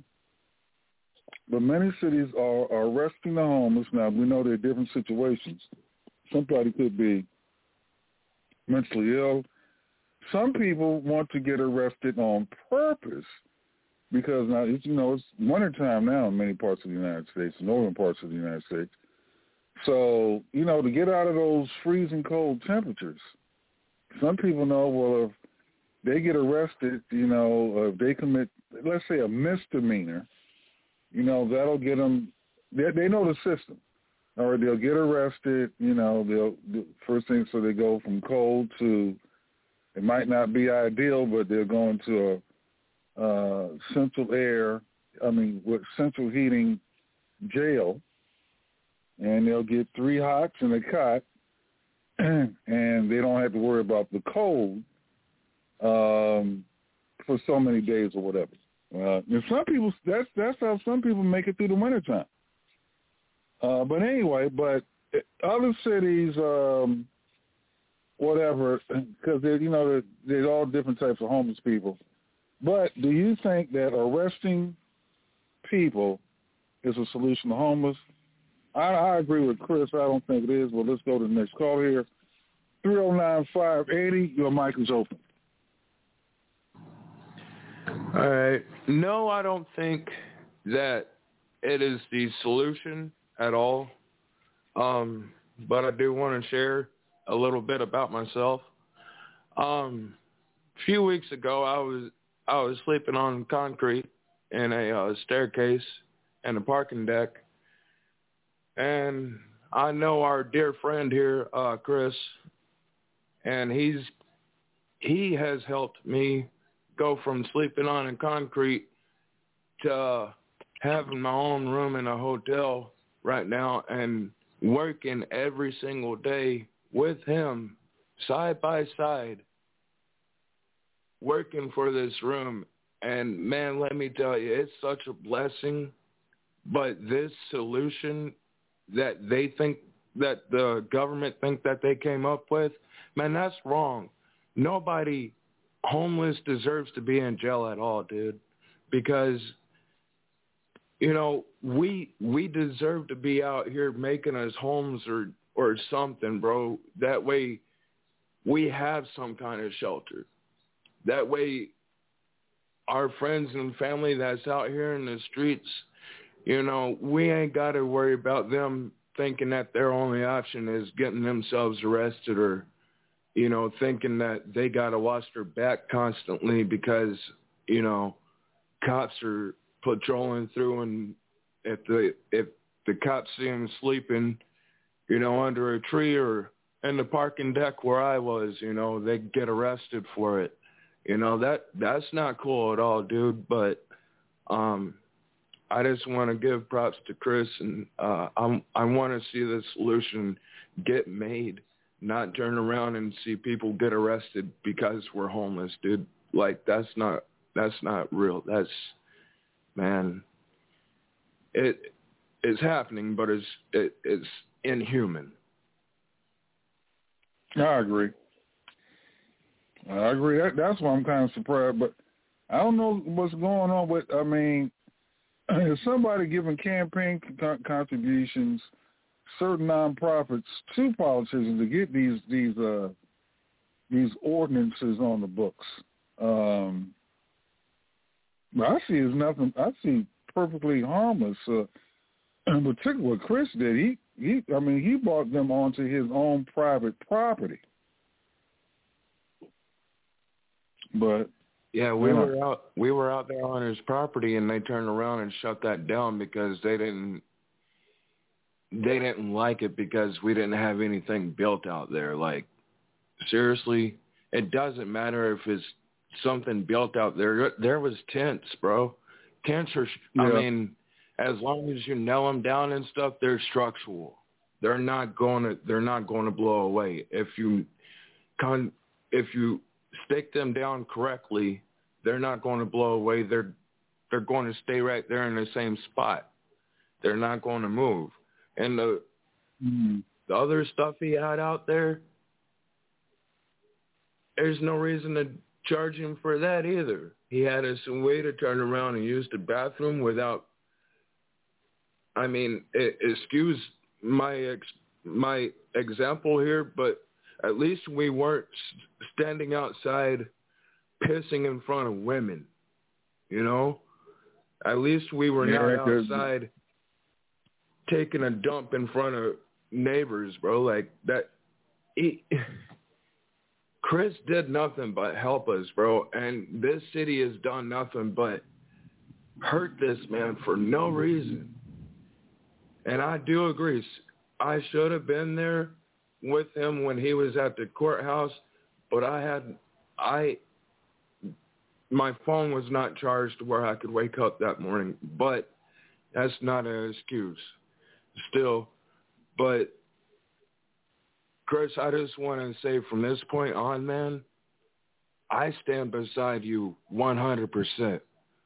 but many cities are, are arresting the homeless. Now, we know there are different situations. Somebody could be mentally ill. Some people want to get arrested on purpose because now, it's, you know, it's wintertime now in many parts of the United States, northern parts of the United States. So, you know, to get out of those freezing cold temperatures, some people know, well, if they get arrested, you know, if they commit, let's say, a misdemeanor, you know, that'll get them, they, they know the system. Or they'll get arrested, you know, they'll, first thing, so they go from cold to, it might not be ideal, but they're going to a uh, central air, I mean, with central heating jail, and they'll get three hots and a cot, and they don't have to worry about the cold um, for so many days or whatever. Uh, and some people, that's that's how some people make it through the wintertime. Uh, but anyway, but other cities, um, whatever, because you know there's all different types of homeless people. But do you think that arresting people is a solution to homeless? I, I agree with Chris. I don't think it is. Well, let's go to the next call here. three oh nine, five eighty, your mic is open. All right. No, I don't think that it is the solution at all. Um, but I do want to share a little bit about myself. Um, a few weeks ago, I was I was sleeping on concrete in a uh, staircase and a parking deck. And I know our dear friend here, uh, Chris, and he's he has helped me go from sleeping on in concrete to uh, having my own room in a hotel right now and working every single day with him, side by side, working for this room. And, man, let me tell you, it's such a blessing. But this solution that they think, that the government think that they came up with, man, that's wrong. Nobody homeless deserves to be in jail at all, dude, because, you know, we we deserve to be out here making us homes or, or something, bro. That way we have some kind of shelter. That way our friends and family that's out here in the streets, you know, we ain't got to worry about them thinking that their only option is getting themselves arrested or, you know, thinking that they got to watch their back constantly because, you know, cops are patrolling through, and if the if the cops see them sleeping, you know, under a tree or in the parking deck where I was, you know, they get arrested for it. You know, that that's not cool at all, dude. But um, I just want to give props to Chris, and uh, I'm, I want to see the solution get made, not turn around and see people get arrested because we're homeless, dude. Like, that's not that's not real. That's, man, it it's happening, but it's it, it's inhuman. I agree. I agree. That, that's why I'm kind of surprised. But I don't know what's going on with, I mean, is somebody giving campaign con- contributions, certain nonprofits to politicians to get these these uh, these ordinances on the books? Um, I see is nothing. I see perfectly harmless. Uh, in particular, what Chris did, he he. I mean, he brought them onto his own private property. But yeah, we yeah. were out we were out there on his property, and they turned around and shut that down because they didn't they didn't like it because we didn't have anything built out there. Like, seriously, it doesn't matter if it's something built out there. There was tents, bro. Tents are, yeah. I mean, as long as you nail them down and stuff, they're structural. They're not going to they're not going to blow away if you con if you stick them down correctly. They're not going to blow away. They're they're going to stay right there in the same spot. They're not going to move. And the mm-hmm. the other stuff he had out there, there's no reason to charge him for that either. He had us a way to turn around and use the bathroom without. I mean, it, excuse my ex, my example here, but at least we weren't standing outside pissing in front of women, you know? At least we were yeah, not outside taking a dump in front of neighbors, bro. Like, that, he, Chris did nothing but help us, bro. And this city has done nothing but hurt this man for no reason. And I do agree. I should have been there with him when he was at the courthouse, but I had, I, my phone was not charged where I could wake up that morning, but that's not an excuse still. But Chris, I just want to say from this point on, man, I stand beside you one hundred percent.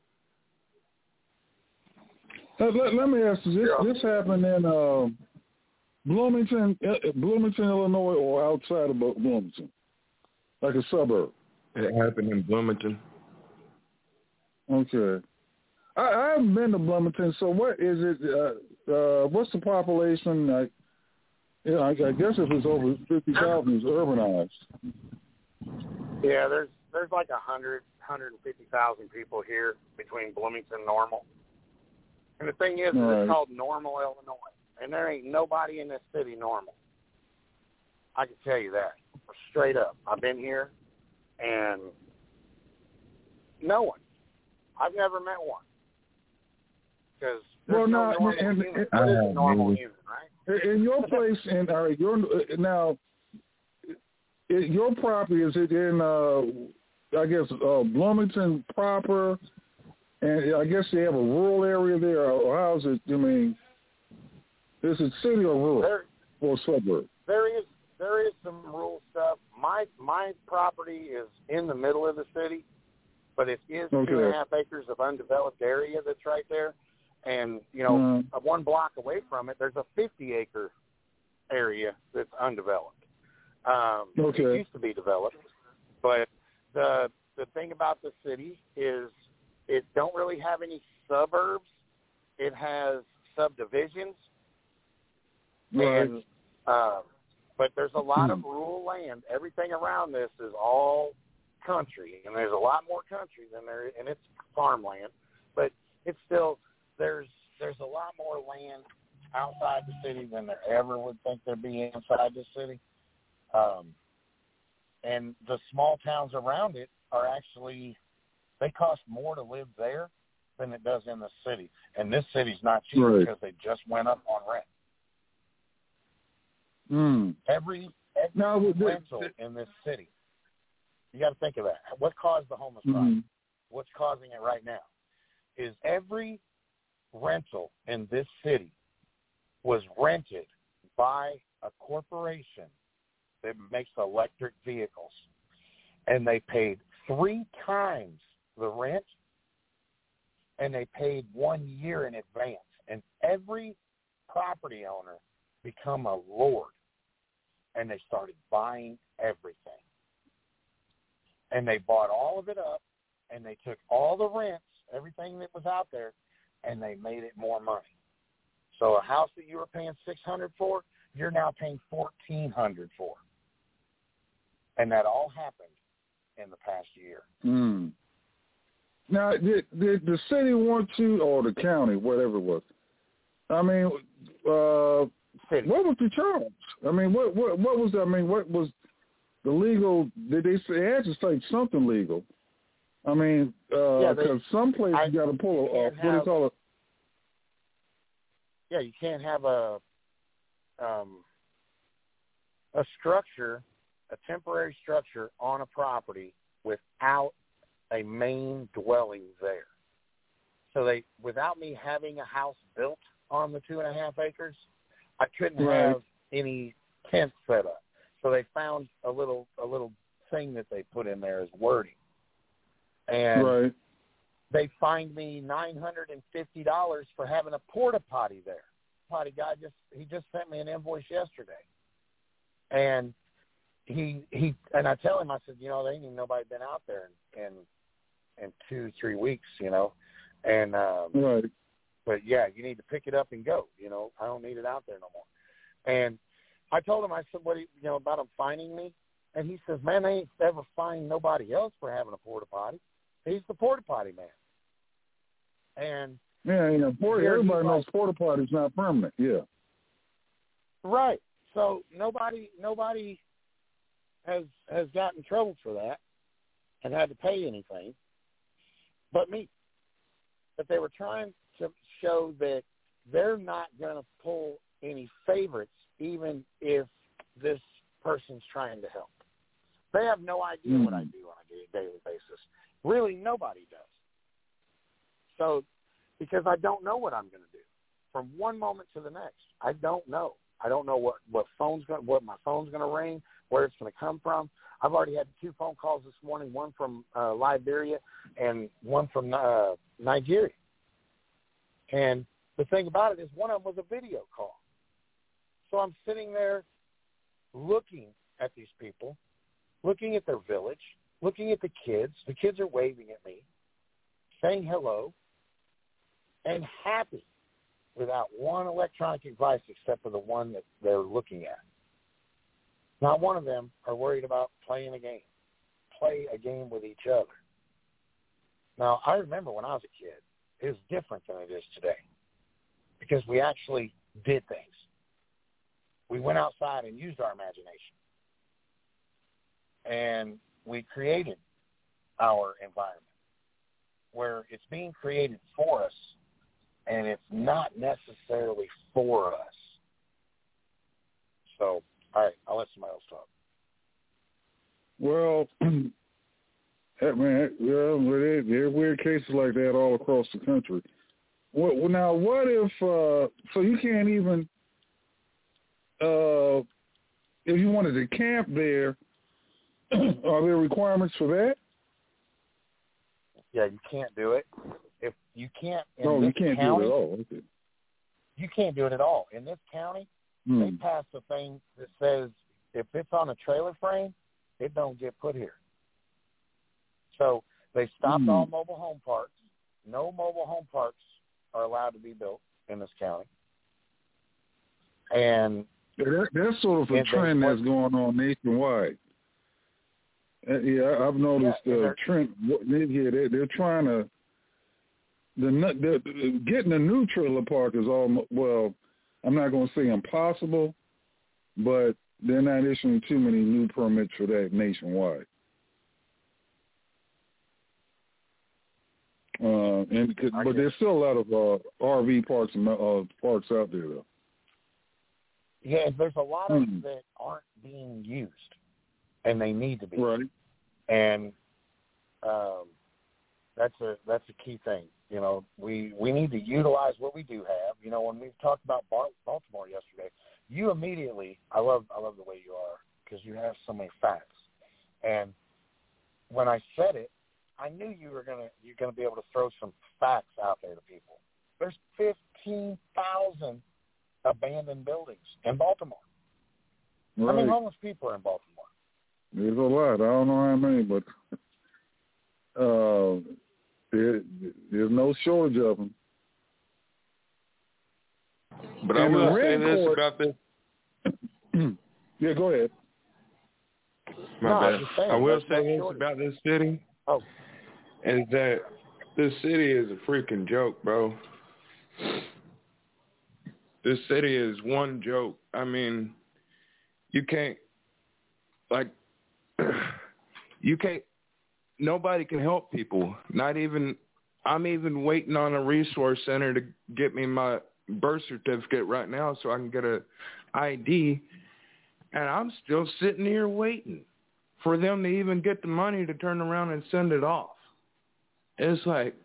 Let, let, let me ask you, this, Yeah. this happened in uh, Bloomington, Bloomington, Illinois, or outside of Bloomington, like a suburb? It happened in Bloomington. Okay. I, I haven't been to Bloomington, so what is it, uh, uh, what's the population? I, you know, I, I guess if it's over fifty thousand, it's urbanized. Yeah, there's there's like one hundred, one hundred fifty thousand people here between Bloomington and Normal. And the thing is, right. it's called Normal, Illinois. And there ain't nobody in this city normal. I can tell you that. Straight up. I've been here, and no one. I've never met one. Because there's well, no now, normal and, human. And, What is uh, a normal human, right? In your place, in uh, your now, your property, is it in, uh, I guess, uh, Bloomington proper? And I guess they have a rural area there, or how's it, I mean, is it city or rural there, or suburb? There is there is some rural stuff. My my property is in the middle of the city, but it is okay. two and a half acres of undeveloped area that's right there. And, you know, uh, one block away from it, there's a fifty-acre area that's undeveloped. Um, okay. It used to be developed, but the the thing about the city is it don't really have any suburbs. It has subdivisions. Right. And, uh, but there's a lot of rural land. Everything around this is all country, and there's a lot more country than there, and it's farmland. But it's still there's there's a lot more land outside the city than there ever would think there'd be inside the city. Um, and the small towns around it are actually they cost more to live there than it does in the city. And this city's not cheap right. because they just went up on rent. Mm. Every, every now, rental this, in this city, you got to think of that. What caused the homeless mm-hmm. problem? What's causing it right now is every rental in this city was rented by a corporation that makes electric vehicles, and they paid three times the rent, and they paid one year in advance. And every property owner become a lord. and they started buying everything. And they bought all of it up, and they took all the rents, everything that was out there, and they made it more money. So a house that you were paying six hundred dollars for, you're now paying fourteen hundred dollars for. And that all happened in the past year. Mm. Now, did, did the city want to, or the county, whatever it was? I mean, uh, what was the charge? I mean, what what what was? I mean, what was the legal? Did they say? They had to say something legal. I mean, because uh, yeah, some places you got to pull a uh, what do you call it? Yeah, you can't have a um, a structure, a temporary structure on a property without a main dwelling there. So they, without me having a house built on the two and a half acres, I couldn't right. have any tents set up. So they found a little a little thing that they put in there as wording, and right. they fined me nine hundred and fifty dollars for having a porta potty there. Potty guy just he just sent me an invoice yesterday, and he he and I tell him, I said, you know, there ain't even nobody been out there in in, in two three weeks, you know, and um, right. But yeah, you need to pick it up and go. You know, I don't need it out there no more. And I told him, I said, what, you know, about him fining me? And he says, man, they ain't ever fined nobody else for having a porta potty. He's the porta potty man. And yeah, you know, porta, everybody knows like, porta potty's not permanent. Yeah. Right. So nobody, nobody has has gotten in trouble for that and had to pay anything, but me. But they were trying to show that they're not going to pull any favorites, even if this person's trying to help. They have no idea mm. what I do on a daily basis. Really, nobody does. So, because I don't know what I'm going to do from one moment to the next. I don't know. I don't know what what phone's going, what my phone's going to ring, where it's going to come from. I've already had two phone calls this morning, one from uh, Liberia and one from uh, Nigeria. And the thing about it is one of them was a video call. So I'm sitting there looking at these people, looking at their village, looking at the kids. The kids are waving at me, saying hello, and happy without one electronic device except for the one that they're looking at. Not one of them are worried about playing a game, play a game with each other. Now, I remember when I was a kid, it was different than it is today because we actually did things. We went outside and used our imagination. And we created our environment where it's being created for us and it's not necessarily for us. So, all right, I'll let somebody else talk. Well, man, well, there are weird cases like that all across the country. Well, now, what if, uh, so you can't even, uh, if you wanted to camp there, are there requirements for that? Yeah, you can't do it. If you can't, in no, this you can't county, do it at all. Okay. You can't do it at all. In this county, hmm. they passed a thing that says if it's on a trailer frame, it don't get put here. So they stopped hmm. all mobile home parks. No mobile home parks are allowed to be built in this county. And yeah, that, that's sort of a trend that's going on nationwide. Uh, yeah, I've noticed the yeah, uh, trend. Yeah, they, they're trying to. The, the getting a new trailer park is all well. I'm not going to say impossible, but they're not issuing too many new permits for that nationwide. Uh, and but there's still a lot of uh, R V parks and uh, parks out there, though. Yeah, there's a lot of hmm. that aren't being used, and they need to be. Right. And um, that's a that's a key thing. You know, we, we need to utilize what we do have. You know, when we talked about Baltimore yesterday, you immediately, I love I love the way you are because you have so many facts. And when I said it, I knew you were gonna you're gonna be able to throw some facts out there to people. There's fifteen thousand abandoned buildings in Baltimore. Right. How many homeless people are in Baltimore? There's a lot. I don't know how many, but uh, there, there's no shortage of them. But I will say this about this. Yeah, go ahead. My no, bad. saying, I will say no this shortage. about this city. Oh. Is that this city is a freaking joke, bro. This city is one joke. I mean, you can't, like, you can't, nobody can help people. Not even, I'm even waiting on a resource center to get me my birth certificate right now so I can get a I D, and I'm still sitting here waiting for them to even get the money to turn around and send it off. It's like,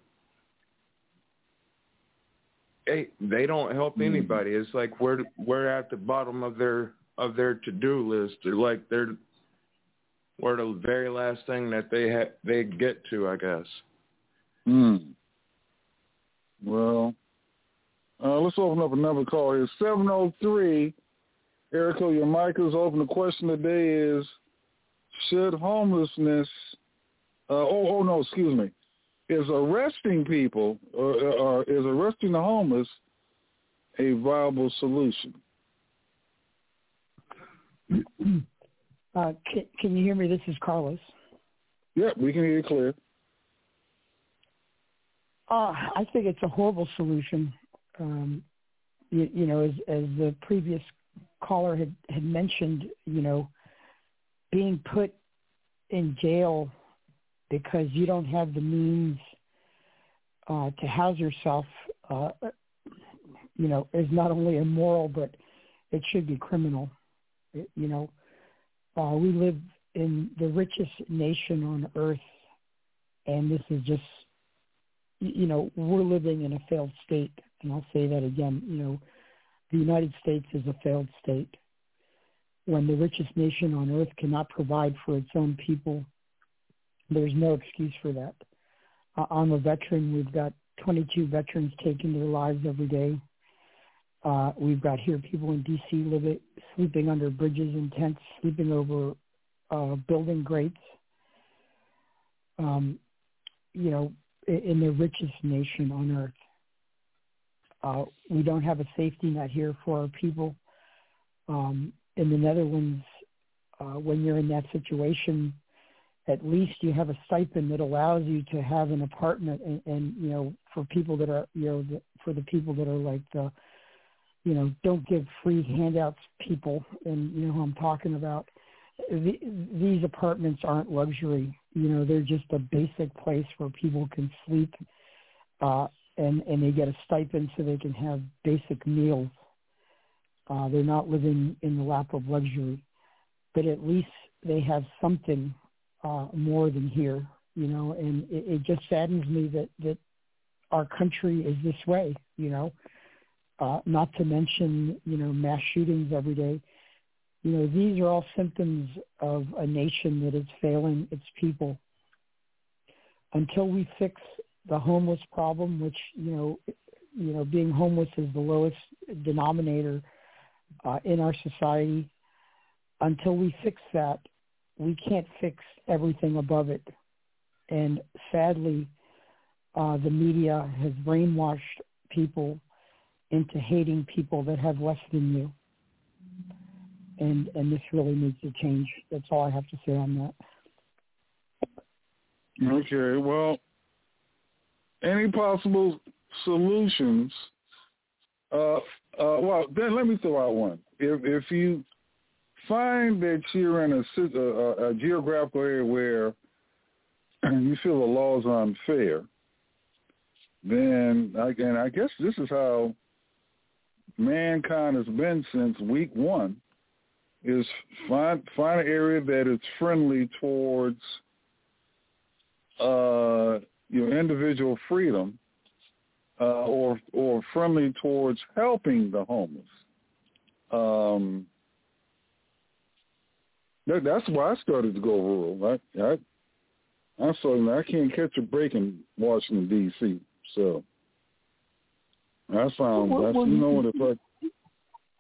hey, they don't help anybody. It's like we're we're at the bottom of their of their to-do list. They're like they're we're the very last thing that they ha- they get to, I guess. Hmm. Well, uh, let's open up another call here. seven oh three. Erica, your mic is open. The question today is, should homelessness, uh, oh, oh, no, excuse me, is arresting people, or, or is arresting the homeless a viable solution? Uh, can, can you hear me? This is Carlos. Yep, we can hear you clear. Uh, I think it's a horrible solution. Um, you, you know, as, as the previous caller had, had mentioned, you know, being put in jail because you don't have the means uh, to house yourself, uh, you know, is not only immoral, but it should be criminal. It, you know, uh, we live in the richest nation on earth, and this is just, you know, we're living in a failed state. And I'll say that again, you know, the United States is a failed state. When the richest nation on earth cannot provide for its own people, there's no excuse for that. Uh, I'm a veteran. We've got twenty-two veterans taking their lives every day. Uh, we've got here people in D C living, sleeping under bridges and tents, sleeping over uh, building grates. Um, you know, in, in the richest nation on earth. Uh, we don't have a safety net here for our people. Um, in the Netherlands, uh, when you're in that situation, at least you have a stipend that allows you to have an apartment, and, and you know, for people that are, you know, the, for the people that are like the, you know, don't give free handouts people, and you know who I'm talking about. The, these apartments aren't luxury. You know, they're just a basic place where people can sleep, uh, and, and they get a stipend so they can have basic meals. Uh, they're not living in the lap of luxury, but at least they have something uh, more than here, you know, and it, it just saddens me that, that our country is this way, you know, uh, not to mention, you know, mass shootings every day. You know, these are all symptoms of a nation that is failing its people. Until we fix the homeless problem, which, you know, you know, being homeless is the lowest denominator uh, in our society. Until we fix that, we can't fix everything above it. And sadly, uh, the media has brainwashed people into hating people that have less than you. And and this really needs to change. That's all I have to say on that. Okay, well, any possible solutions? Uh, uh, well, then let me throw out one. If if you find that you're in a, a, a geographical area where you feel the laws are unfair, then again, I guess this is how mankind has been since week one: is find find an area that is friendly towards uh, your individual freedom, uh, or or friendly towards helping the homeless. Um, that, that's why I started to go rural. I, I, I'm sorry, I can't catch a break in Washington D C. So I found, well, that's, well, you know what, if I,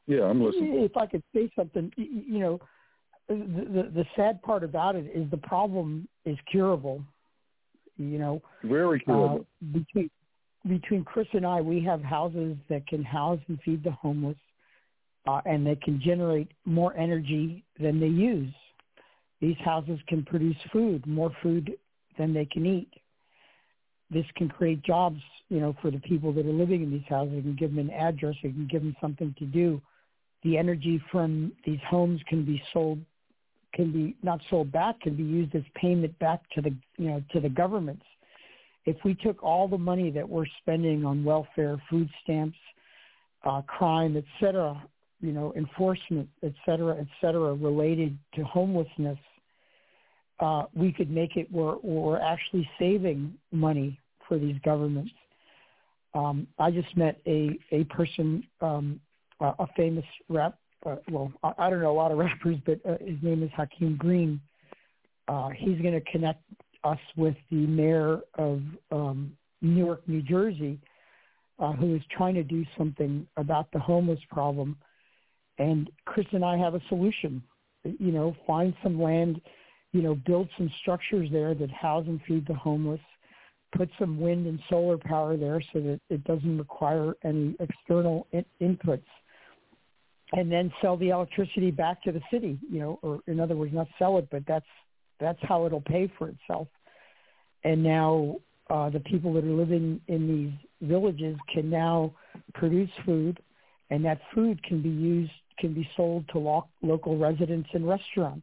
Yeah, I'm listening. If I could say something, you know, the, the the sad part about it is the problem is curable. You know, very curable. Uh, between between Chris and I, we have houses that can house and feed the homeless, uh, and they can generate more energy than they use. These houses can produce food, more food than they can eat. This can create jobs, you know, for the people that are living in these houses. It can give them an address. It can give them something to do. The energy from these homes can be sold, can be not sold back, can be used as payment back to the, you know, to the governments. If we took all the money that we're spending on welfare, food stamps, uh, crime, et cetera, you know, enforcement, et cetera, et cetera, related to homelessness, uh, we could make it where we're actually saving money for these governments. Um, I just met a, a person, um, uh, a famous rap, uh, well, I, I don't know a lot of rappers, but uh, his name is Hakeem Green. Uh, he's going to connect us with the mayor of um, Newark, New Jersey, uh, who is trying to do something about the homeless problem. And Chris and I have a solution. You know, find some land, you know, build some structures there that house and feed the homeless, put some wind and solar power there so that it doesn't require any external in- inputs, and then sell the electricity back to the city, you know, or in other words, not sell it, but that's that's how it'll pay for itself. And now uh, the people that are living in these villages can now produce food, and that food can be used, can be sold to lo- local residents and restaurants.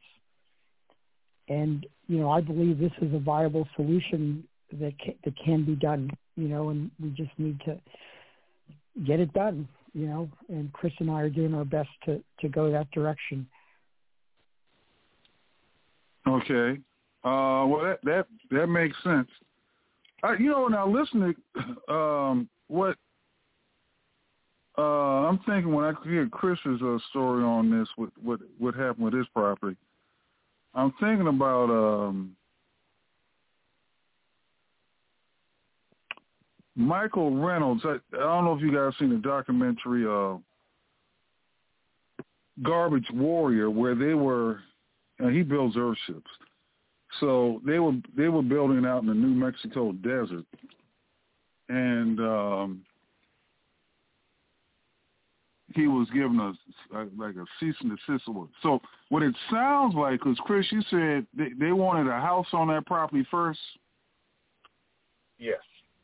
And, you know, I believe this is a viable solution that can, that can be done, you know, and we just need to get it done, you know, and Chris and I are doing our best to, to go that direction. Okay. Uh, well, that, that, that makes sense. I, you know, now listening, um, what, uh, I'm thinking when I hear Chris's uh, story on this, what, what, what happened with his property, I'm thinking about, um, Michael Reynolds. I, I don't know if you guys seen the documentary, uh, Garbage Warrior, where they were, and he builds earthships. So they were they were building out in the New Mexico desert, and um, he was given a, a like a cease and desist order. So what it sounds like, because Chris, you said they, they wanted a house on that property first. Yes.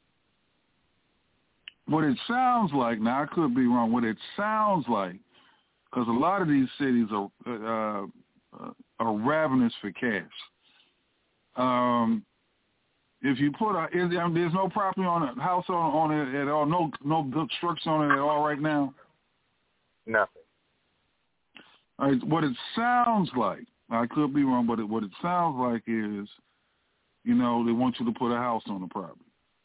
What it sounds like, now I could be wrong. What it sounds like, because a lot of these cities are uh, uh, are ravenous for cash. Um, if you put a, is, I mean, there's no property on a house on, on it at all, no no structure on it at all right now. Nothing. All right, what it sounds like, I could be wrong, but it, what it sounds like is, you know, they want you to put a house on the property.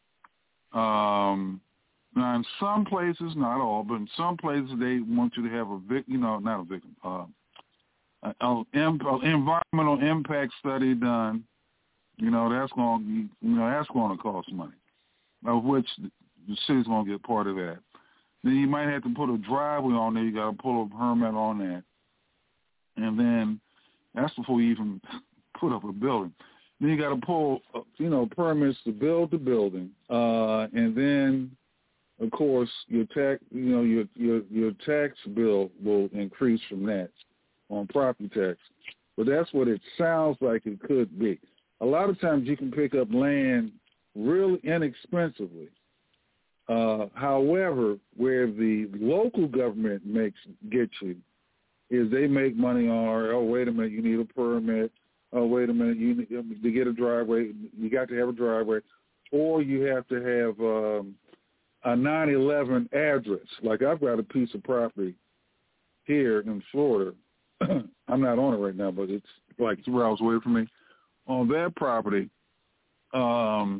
Um, now, in some places, not all, but in some places, they want you to have a vic, you know, not a victim, uh, an environmental impact study done. You know, that's going, you know, that's going to cost money, of which the city's going to get part of that. Then you might have to put a driveway on there. You got to pull a permit on that, and then that's before you even put up a building. Then you got to pull, you know, permits to build the building, uh, and then, of course, your tax, you know, your your your tax bill will increase from that on property tax. But that's what it sounds like it could be. A lot of times you can pick up land really inexpensively. Uh, however, where the local government makes get you is they make money on, oh, wait a minute, you need a permit. Oh, wait a minute, you need, to get a driveway, you got to have a driveway, or you have to have um, a nine eleven address. Like I've got a piece of property here in Florida. I'm not on it right now, but it's like two hours away from me. On that property, um,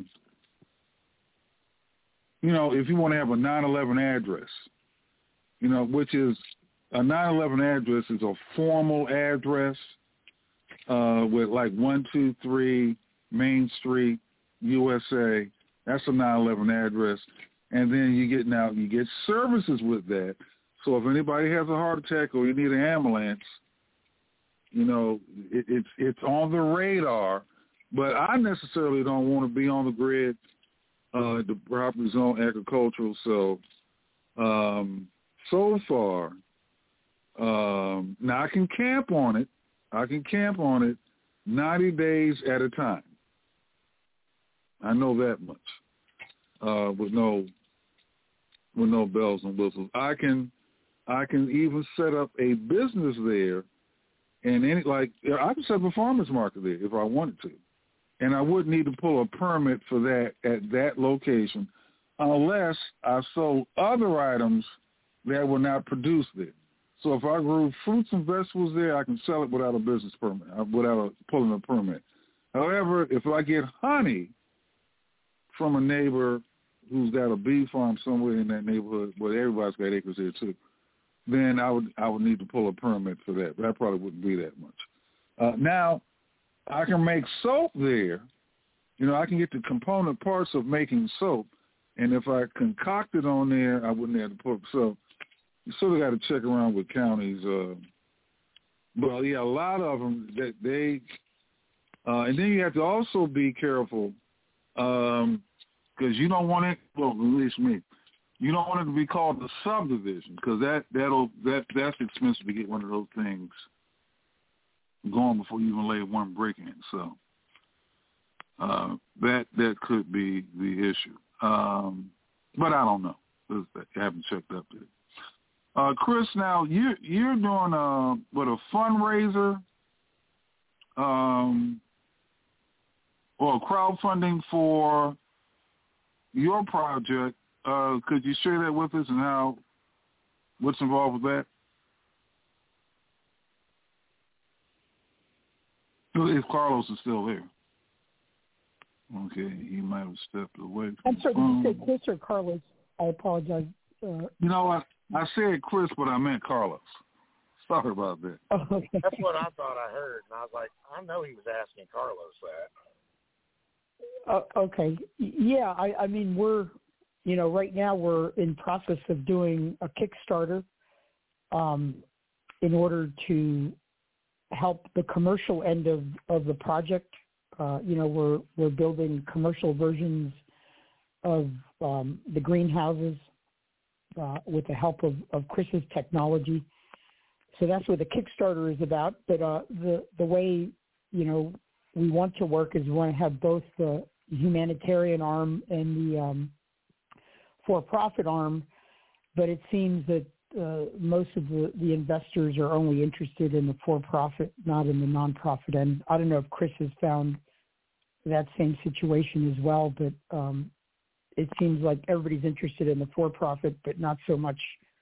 you know, if you want to have a nine eleven address, you know, which is a nine eleven address is a formal address uh, with like one two three Main Street, U S A. That's a nine eleven address. And then you get now you get services with that. So if anybody has a heart attack or you need an ambulance, you know, it, it's it's on the radar. But I necessarily don't want to be on the grid, uh, the property zone agricultural. So um, so far, um, now I can camp on it. I can camp on it ninety days at a time. I know that much. Uh, with no with no bells and whistles. I can I can even set up a business there, and any like I can set up a farmer's market there if I wanted to, and I wouldn't need to pull a permit for that at that location, unless I sold other items that were not produced there. So if I grew fruits and vegetables there, I can sell it without a business permit, without a, pulling a permit. However, if I get honey from a neighbor who's got a bee farm somewhere in that neighborhood, where everybody's got acres there too, then I would I would need to pull a permit for that. But that probably wouldn't be that much. Uh, now, I can make soap there. You know, I can get the component parts of making soap, and if I concoct it on there, I wouldn't have to put so. You sort of got to check around with counties. Uh, but yeah, a lot of them that they, uh, and then you have to also be careful because um, you don't want it. Well, at least me, you don't want it to be called a subdivision because that that'll that that's expensive to get one of those things going before you even lay one brick in. So uh, that that could be the issue. Um, but I don't know. I haven't checked up to it. Uh, Chris, now you you're doing a what a fundraiser, um, or crowdfunding for your project. Uh, could you share that with us and how what's involved with that? If Carlos is still there, okay, he might have stepped away. From I'm sorry, did you say Chris or Carlos? I apologize. Uh, you know what? I said Chris, but I meant Carlos. Sorry about that. Oh, okay. That's what I thought I heard, and I was like, I know he was asking Carlos that. Uh, okay. Yeah, I, I mean, we're, you know, right now we're in process of doing a Kickstarter um, in order to help the commercial end of, of the project. Uh, you know, we're we're building commercial versions of um, the greenhouses. Uh, with the help of, of Chris's technology. So that's what the Kickstarter is about. But uh, the, the way, you know, we want to work is we want to have both the humanitarian arm and the um, for-profit arm. But it seems that uh, most of the, the investors are only interested in the for-profit, not in the nonprofit end. I don't know if Chris has found that same situation as well, but um, it seems like everybody's interested in the for-profit, but not so much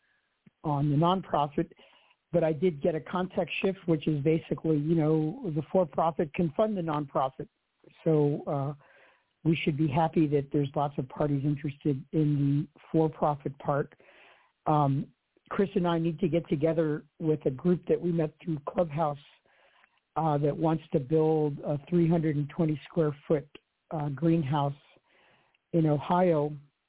on the nonprofit. But I did get a context shift, which is basically, you know, the for-profit can fund the nonprofit. So uh, we should be happy that there's lots of parties interested in the for-profit part. Um, Chris and I need to get together with a group that we met through Clubhouse uh, that wants to build a three hundred twenty square foot uh, greenhouse in Ohio,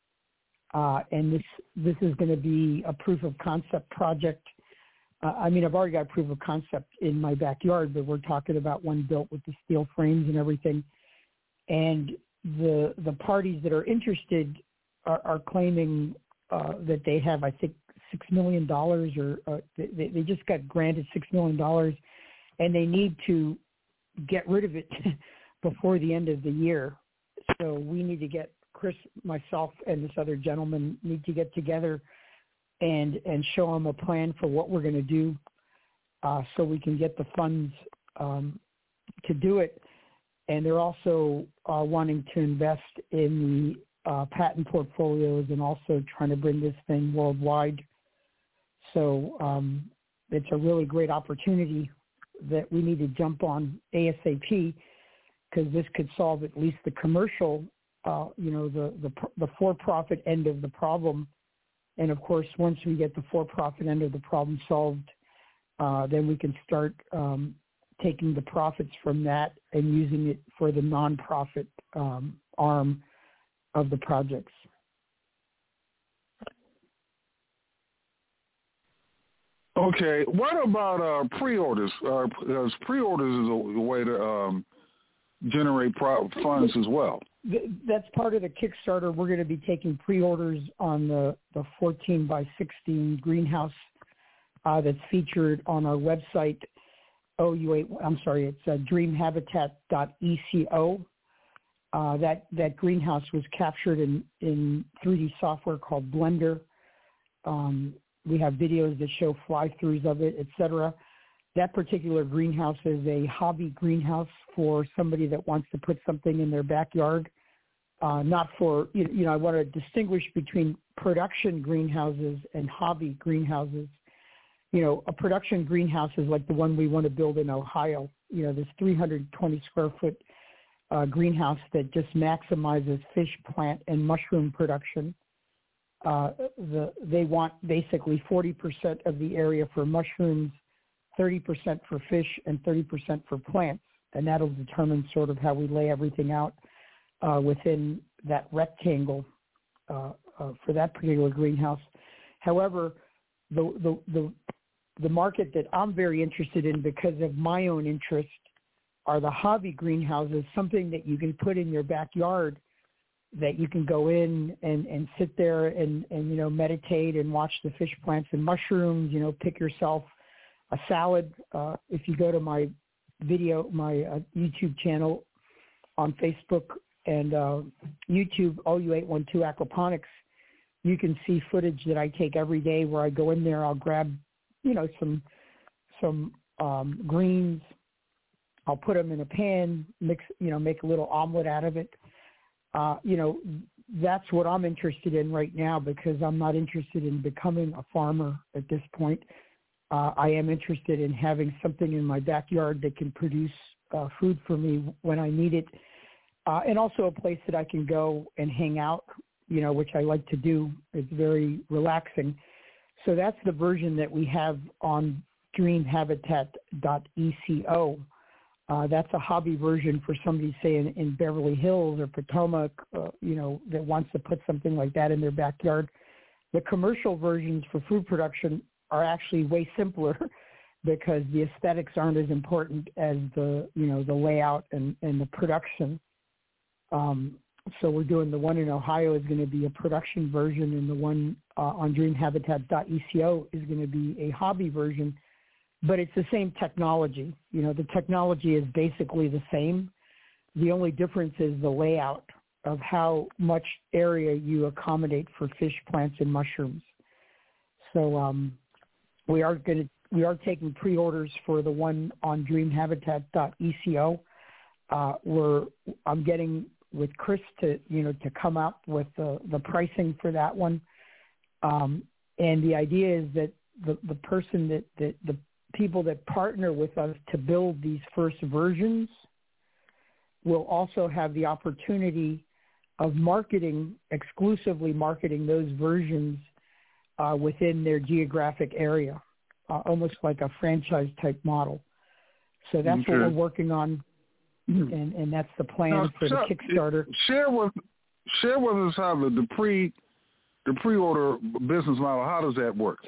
uh, and this this is going to be a proof of concept project. Uh, I mean, I've already got a proof of concept in my backyard, but we're talking about one built with the steel frames and everything. And the the parties that are interested are, are claiming uh, that they have, I think, six million dollars, or uh, they, they just got granted six million dollars, and they need to get rid of it before the end of the year. So we need to get Chris, myself, and this other gentleman need to get together and and show them a plan for what we're going to do uh, so we can get the funds um, to do it. And they're also uh, wanting to invest in the uh, patent portfolios and also trying to bring this thing worldwide. So um, it's a really great opportunity that we need to jump on ASAP, because this could solve at least the commercial, uh, you know, the, the the for-profit end of the problem. And, of course, once we get the for-profit end of the problem solved, uh, then we can start um, taking the profits from that and using it for the nonprofit um, arm of the projects. Okay, what about uh, pre-orders? Uh, because pre-orders is a, a way to um, generate pro- funds as well. That's part of the Kickstarter. We're going to be taking pre-orders on the, the fourteen by sixteen greenhouse uh, that's featured on our website. O U eight, I'm sorry, it's uh, dream habitat dot E C O. Uh, that that greenhouse was captured in, in three D software called Blender. Um, we have videos that show fly-throughs of it, et cetera. That particular greenhouse is a hobby greenhouse for somebody that wants to put something in their backyard. Uh, not for, you know, I want to distinguish between production greenhouses and hobby greenhouses. You know, a production greenhouse is like the one we want to build in Ohio. You know, this three hundred twenty square foot uh, greenhouse that just maximizes fish, plant, and mushroom production. Uh, the, they want basically forty percent of the area for mushrooms, thirty percent for fish, and thirty percent for plants. And that'll determine sort of how we lay everything out uh, within that rectangle uh, uh, for that particular greenhouse. However, the, the, the, the market that I'm very interested in because of my own interest are the hobby greenhouses, something that you can put in your backyard that you can go in and, and sit there and, and, you know, meditate and watch the fish, plants, and mushrooms, you know, pick yourself a salad. Uh, if you go to my video, my uh, YouTube channel on Facebook and uh, YouTube, O U eight one two Aquaponics, you can see footage that I take every day where I go in there, I'll grab, you know, some, some um, greens. I'll put them in a pan, mix, you know, make a little omelet out of it. Uh, you know, that's what I'm interested in right now because I'm not interested in becoming a farmer at this point. Uh, I am interested in having something in my backyard that can produce uh, food for me when I need it, uh, and also a place that I can go and hang out, you know, which I like to do. It's very relaxing. So that's the version that we have on dream habitat dot E C O. Uh, that's a hobby version for somebody, say, in, in Beverly Hills or Potomac, uh, you know, that wants to put something like that in their backyard. The commercial versions for food production are actually way simpler because the aesthetics aren't as important as the, you know, the layout and, and the production. Um, so we're doing the one in Ohio is going to be a production version, and the one uh, on dream habitat dot E C O is going to be a hobby version. But it's the same technology. You know, the technology is basically the same. The only difference is the layout of how much area you accommodate for fish, plants, and mushrooms. So um, we are going to we are taking pre-orders for the one on dream habitat dot E C O. Uh, we're I'm getting with Chris to you know to come up with the, the pricing for that one. Um, and the idea is that the, the person that, that the people that partner with us to build these first versions will also have the opportunity of marketing, exclusively marketing those versions uh, within their geographic area, uh, almost like a franchise type model. So that's okay. What we're working on, and, and that's the plan now, for the Kickstarter. Share with share with us how the, the pre the pre-order business model. How does that work?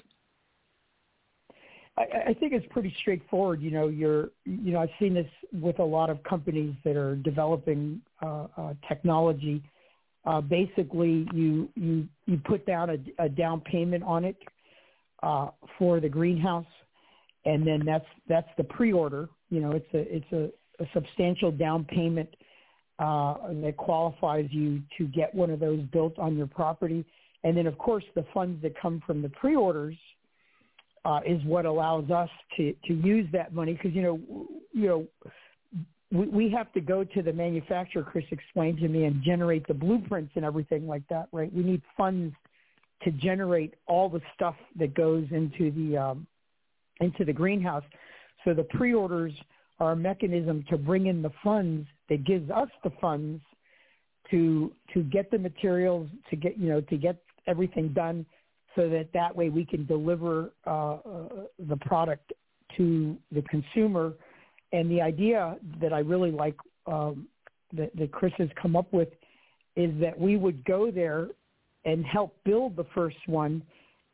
I think it's pretty straightforward. You know, you're, you know, I've seen this with a lot of companies that are developing uh, uh, technology. Uh, basically, you you you put down a, a down payment on it uh, for the greenhouse, and then that's that's the pre-order. You know, it's a it's a, a substantial down payment uh, that qualifies you to get one of those built on your property, and then of course the funds that come from the pre-orders Uh, is what allows us to, to use that money because, you know, you know, we, we have to go to the manufacturer, Chris explained to me, and generate the blueprints and everything like that, right? We need funds to generate all the stuff that goes into the um, into the greenhouse. So the pre-orders are a mechanism to bring in the funds that gives us the funds to to get the materials, to get, you know, to get everything done, so that that way we can deliver uh, uh, the product to the consumer. And the idea that I really like um, that, that Chris has come up with is that we would go there and help build the first one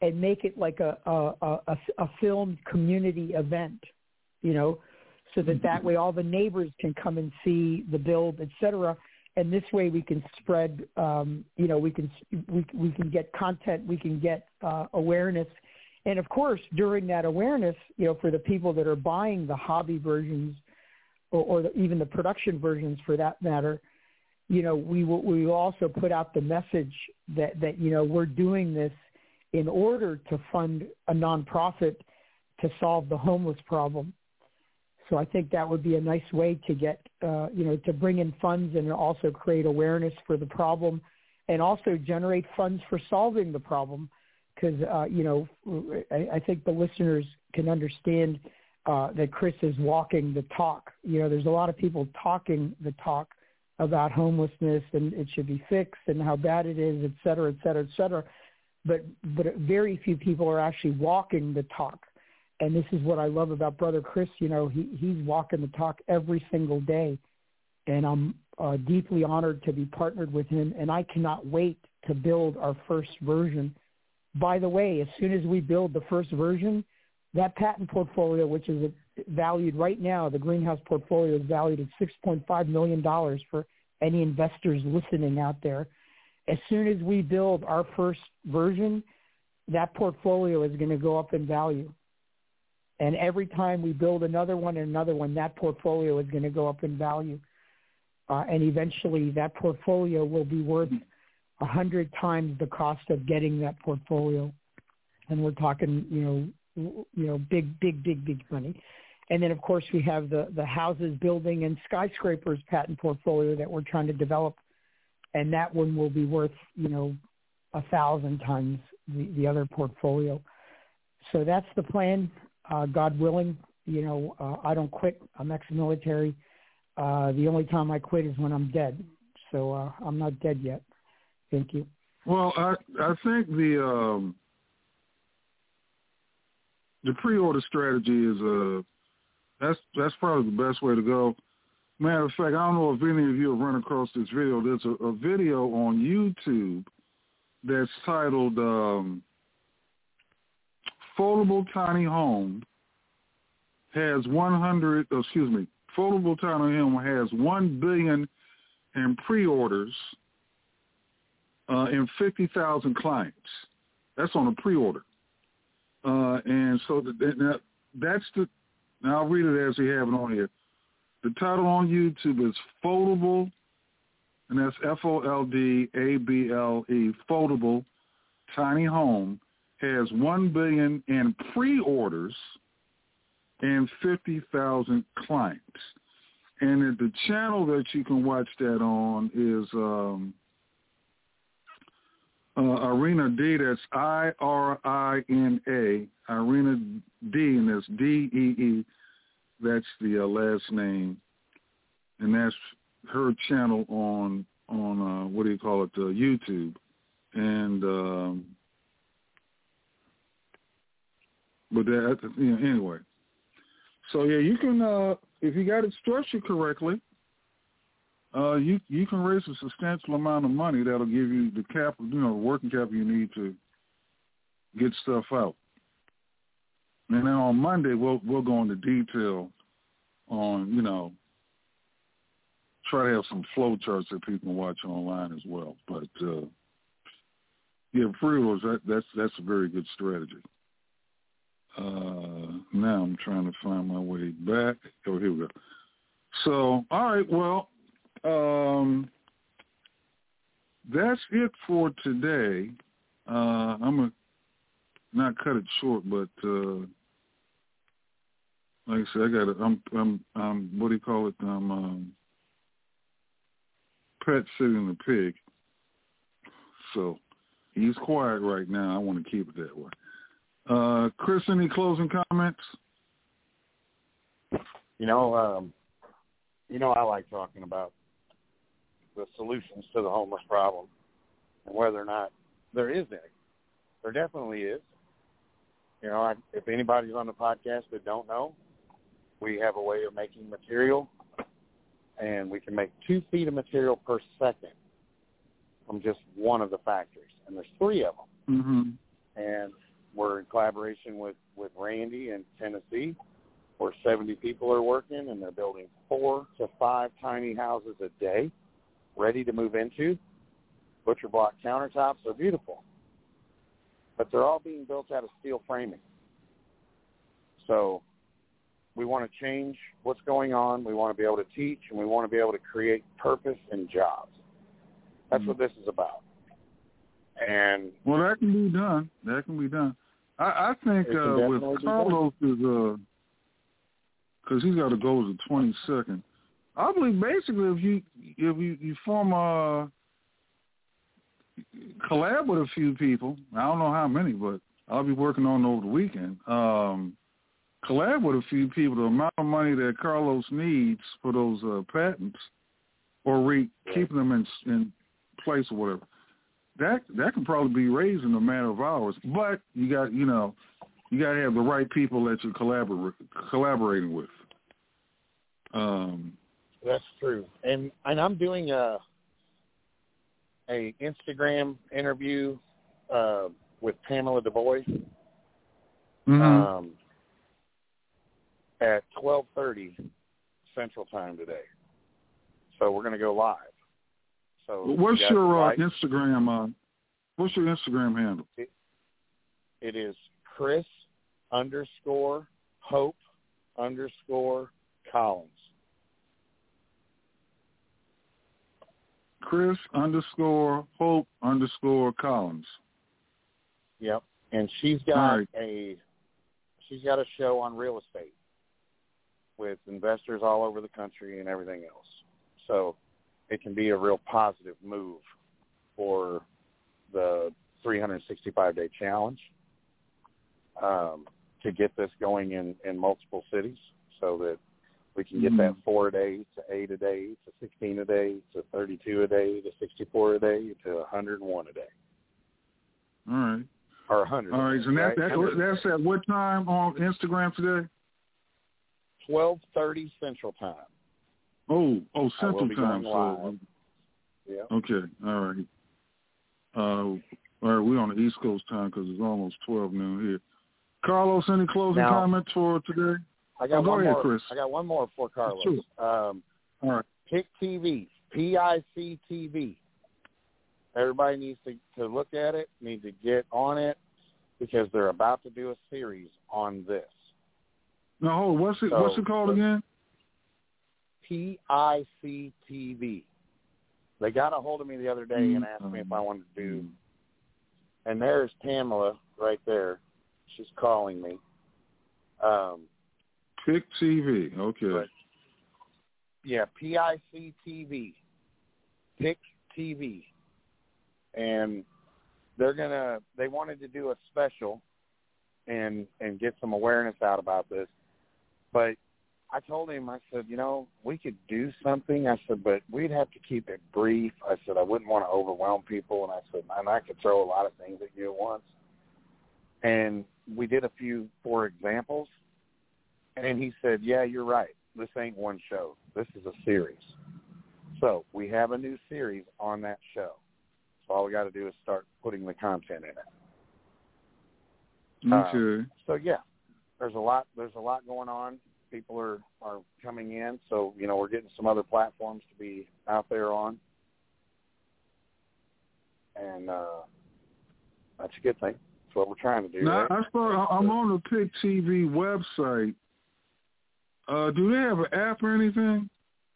and make it like a a, a, a filmed community event, you know, so that that way all the neighbors can come and see the build, et cetera. And this way we can spread, um, you know, we can we we can get content, we can get uh, awareness. And, of course, during that awareness, you know, for the people that are buying the hobby versions or, or the, even the production versions for that matter, you know, we will, we will also put out the message that, that, you know, we're doing this in order to fund a nonprofit to solve the homeless problem. So I think that would be a nice way to get, uh, you know, to bring in funds and also create awareness for the problem and also generate funds for solving the problem. Because, uh, you know, I, I think the listeners can understand uh, that Chris is walking the talk. You know, there's a lot of people talking the talk about homelessness and it should be fixed and how bad it is, et cetera, et cetera, et cetera. But, but very few people are actually walking the talk. And this is what I love about Brother Chris. You know, he, he's walking the talk every single day. And I'm uh, deeply honored to be partnered with him. And I cannot wait to build our first version. By the way, as soon as we build the first version, that patent portfolio, which is valued right now, the greenhouse portfolio is valued at six point five million dollars for any investors listening out there. As soon as we build our first version, that portfolio is going to go up in value. And every time we build another one and another one, that portfolio is going to go up in value. Uh, and eventually that portfolio will be worth a hundred times the cost of getting that portfolio. And we're talking, you know, you know, big, big, big, big money. And then, of course, we have the, the houses, building, and skyscrapers patent portfolio that we're trying to develop. And that one will be worth, you know, a thousand times the, the other portfolio. So that's the plan. Uh, God willing, you know, uh, I don't quit. I'm ex-military. Uh, the only time I quit is when I'm dead. So uh, I'm not dead yet. Thank you. Well, I I think the um, the pre-order strategy is a that's that's probably the best way to go. Matter of fact, I don't know if any of you have run across this video. There's a, a video on YouTube that's titled um, "Foldable Tiny Home has one hundred." Excuse me, "Foldable Tiny Home has one billion in pre-orders." Uh, and fifty thousand clients. That's on a pre-order. Uh, and so the, that, that's the, now I'll read it as we have it on here. The title on YouTube is Foldable, and that's F O L D A B L E, Foldable Tiny Home, has one billion in pre-orders and fifty thousand clients. And the channel that you can watch that on is... Um, Uh, Irina D, that's I R I N A, Irina D, and that's D E E, that's the uh, last name, and that's her channel on, on uh, what do you call it, uh, YouTube, and, um, but that, you know, anyway, so yeah, you can, uh, if you got it structured correctly, Uh, you you can raise a substantial amount of money that'll give you the capital, you know, working capital you need to get stuff out. And then on Monday we'll we'll go into detail on, you know, try to have some flow charts that people can watch online as well. But uh, yeah, pre-orders, that, that's that's a very good strategy. Uh, now I'm trying to find my way back. Oh, here we go. So, all right, well. Um, that's it for today. Uh, I'm going to not cut it short, but uh, like I said, I got it. I'm, I'm, I'm, what do you call it? I'm um, pet sitting the pig. So he's quiet right now. I want to keep it that way. Uh, Chris, any closing comments? You know, um, you know, I like talking about the solutions to the homeless problem and whether or not there is any. There definitely is. You know, I, if anybody's on the podcast that don't know, we have a way of making material, and we can make two feet of material per second from just one of the factories. And there's three of them. Mm-hmm. And we're in collaboration with, with Randy in Tennessee, where seventy people are working, and they're building four to five tiny houses a day, ready to move into. Butcher block countertops are beautiful, but they're all being built out of steel framing. So we want to change what's going on. We want to be able to teach, and we want to be able to create purpose and jobs. That's mm-hmm. what this is about. And well, that can be done. That can be done. I, I think uh, with Carlos is because uh, he's got to go the twenty-second. I believe basically if you if you, you form a collab with a few people, I don't know how many, but I'll be working on it over the weekend. Um, collab with a few people, the amount of money that Carlos needs for those uh, patents, or re- keeping them in in place or whatever. That that can probably be raised in a matter of hours, but you got you know you got to have the right people that you're collabor- collaborating with. Um, That's true, and and I'm doing a a Instagram interview uh, with Pamela DuBois mm-hmm. um, at twelve thirty Central Time today. So we're going to go live. So what's you your uh, like, Instagram? Uh, what's your Instagram handle? It, it is Chris underscore Hope underscore Collins. Chris underscore Hope underscore Collins. Yep, and she's got right. a she's got a show on real estate with investors all over the country and everything else. So it can be a real positive move for the three hundred sixty-five day challenge um, to get this going in, in multiple cities so that we can get mm-hmm. that four a day to eight a day to sixteen a day to thirty-two a day to sixty-four a day to one hundred one a day. All right. Or one hundred. All right. So right? that, that, that's at what time on Instagram today? twelve thirty Central Time. Oh, oh, Central Time. So, yeah. Okay, all right. Uh, all right, we're on the East Coast time because it's almost twelve noon here. Carlos, any closing now, comments for today? I got oh, go one ahead, more. Chris. I got one more for Carlos. Sure. Um, all right. Pick T V, P I C T V. Everybody needs to, to look at it, need to get on it, because they're about to do a series on this. No, hold. What's it? So, what's it called again? P I C T V. They got a hold of me the other day mm-hmm. and asked me if I wanted to do. And there's Pamela right there. She's calling me. Um, Pick T V. Okay. But, yeah, P I C T V. Pick T V. And they're gonna. They wanted to do a special, and and get some awareness out about this, but I told him, I said, you know, we could do something. I said, but we'd have to keep it brief. I said, I wouldn't want to overwhelm people. And I said, and I could throw a lot of things at you at once. And we did a few, for examples. And he said, yeah, you're right. This ain't one show. This is a series. So we have a new series on that show. So all we got to do is start putting the content in it. Okay. Uh, so, yeah, there's a lot, there's a lot going on. People are, are coming in, so, you know, we're getting some other platforms to be out there on. And uh, that's a good thing. That's what we're trying to do. Now, right? I saw, I'm on the Pick T V website. Uh, do they have an app or anything?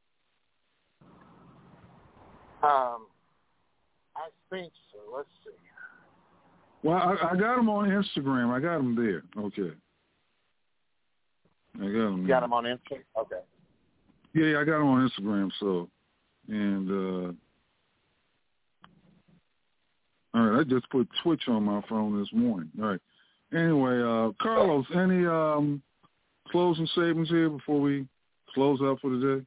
Um, I think so. Let's see. Well, I, I got them on Instagram. I got them there. Okay. I got them. You got them on Instagram? Okay. Yeah, yeah, I got them on Instagram. So, and uh, all right, I just put Twitch on my phone this morning. All right. Anyway, uh, Carlos, any um, closing statements here before we close out for the day?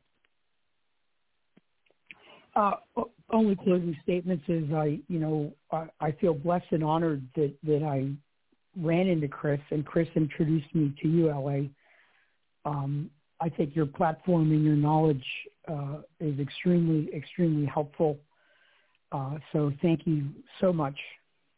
Uh, only closing statements is I, you know, I, I feel blessed and honored that, that I ran into Chris and Chris introduced me to you, L A. Um, I think your platform and your knowledge uh, is extremely, extremely helpful. Uh, so thank you so much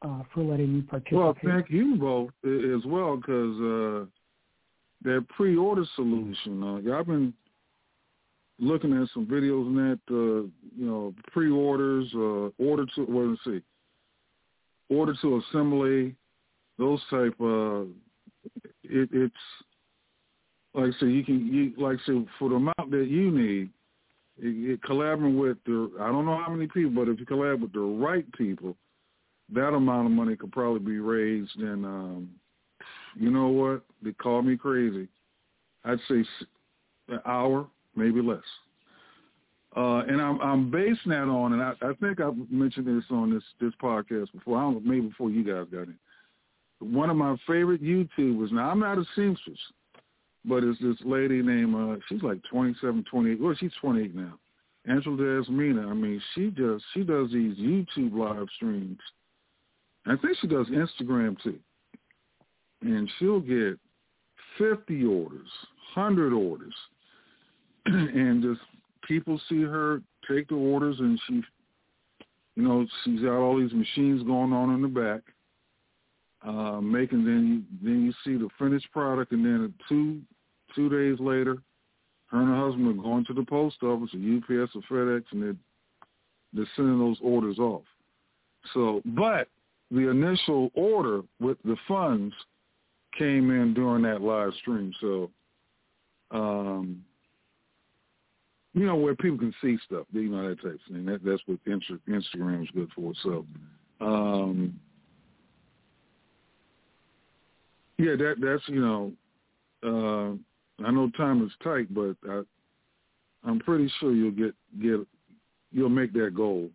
uh, for letting me participate. Well, thank you both as well, because uh, that pre-order solution, uh, yeah, I've been looking at some videos on that, uh, you know, pre-orders, uh, order to, what let's see, order to assembly, those type, uh, it, it's, like I say, you can, you, like I say, for the amount that you need, it, it collaborating with the, I don't know how many people, but if you collab with the right people, that amount of money could probably be raised in, um, you know what, they call me crazy. I'd say an hour, maybe less. Uh, and I'm, I'm basing that on, and I, I think I've mentioned this on this, this podcast before, I don't know, maybe before you guys got in. One of my favorite YouTubers, now I'm not a seamstress, but it's this lady named, uh, she's like twenty-seven, twenty-eight, well, she's twenty-eight now. Angela Desmina, I mean, she just, she does these YouTube live streams. I think she does Instagram too. And she'll get fifty orders, one hundred orders, and just people see her take the orders, and she, you know, she's got all these machines going on in the back, uh, making, then you, then you see the finished product, and then two, two days later, her and her husband are going to the post office, or U P S or FedEx, and they're, they're sending those orders off. So, but the initial order with the funds came in during that live stream. So, um, you know, where people can see stuff, you know, that type of thing. That, that's what Instagram is good for. So, um, yeah, that that's, you know, uh, I know time is tight, but I, I'm pretty sure you'll get, get you'll make that goal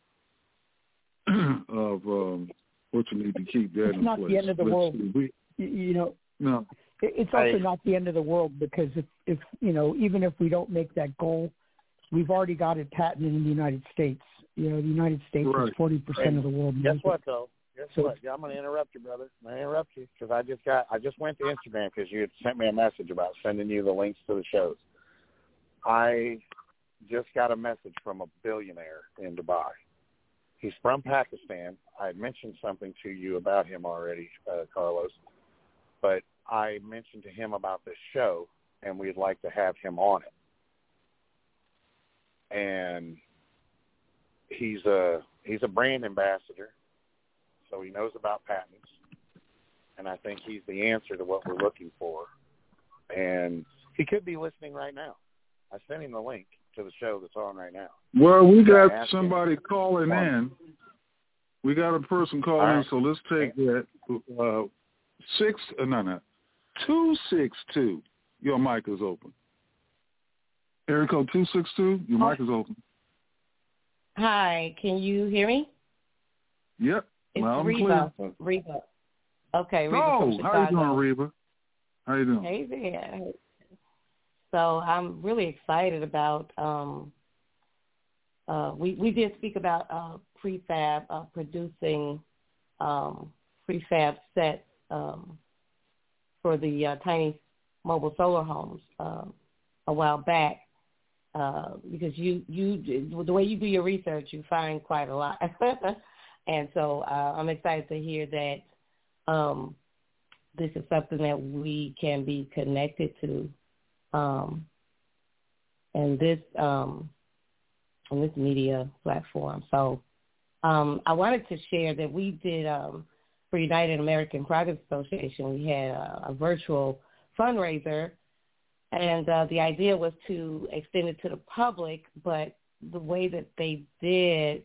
of um, what you need to keep that it's in not place. The end of the Let's world. see, we, you know, no. It's also not the end of the world, because if, if, you know, even if we don't make that goal, we've already got it patented in the United States. You know, the United States Right. is forty percent of the world. Guess market. what, though? Guess So- what? Yeah, I'm going to interrupt you, brother. I'm going to interrupt you because I just got, I just went to Instagram because you had sent me a message about sending you the links to the shows. I just got a message from a billionaire in Dubai. He's from Pakistan. I had mentioned something to you about him already, uh, Carlos, but I mentioned to him about this show, and we'd like to have him on it. And he's a he's a brand ambassador, so he knows about patents, and I think he's the answer to what we're looking for. And he could be listening right now. I sent him the link to the show that's on right now. Well, we got Ask somebody him. calling in. We got a person calling All right. in, so let's take that. Uh, six, uh, no, no, two six two. Your mic is open. Area code two six two. Your mic is open. Hi, can you hear me? Yep. It's Loud and Reba. clear. Reba. Okay, Reba Oh, from how Chicago. you doing, Reba? How you doing? Hey there. So I'm really excited about. Um, uh, we we did speak about uh, prefab uh, producing um, prefab sets um, for the uh, tiny mobile solar homes uh, a while back. Uh, because you, you, the way you do your research, you find quite a lot. And so uh, I'm excited to hear that um, this is something that we can be connected to. Um, and this, um, on this media platform. So um, I wanted to share that we did, um, for United American Private Association, we had a, a virtual fundraiser. And uh, the idea was to extend it to the public, but the way that they did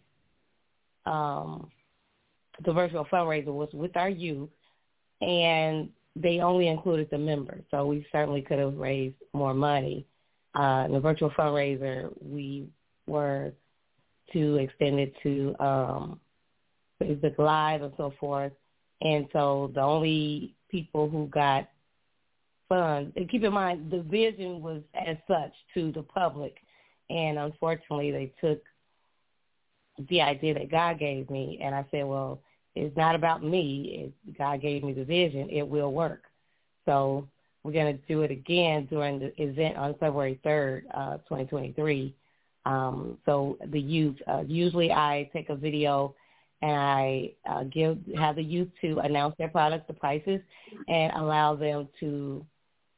um, the virtual fundraiser was with our youth, and they only included the members. So we certainly could have raised more money. Uh, in the virtual fundraiser, we were to extend it to um, Facebook Live and so forth. And so the only people who got funds, and keep in mind, the vision was as such to the public, and unfortunately they took the idea that God gave me, and I said, well, it's not about me. It, God gave me the vision. It will work. So we're going to do it again during the event on February third, uh, twenty twenty-three. Um, so the youth, uh, usually I take a video and I uh, give have the youth to announce their products, the prices, and allow them to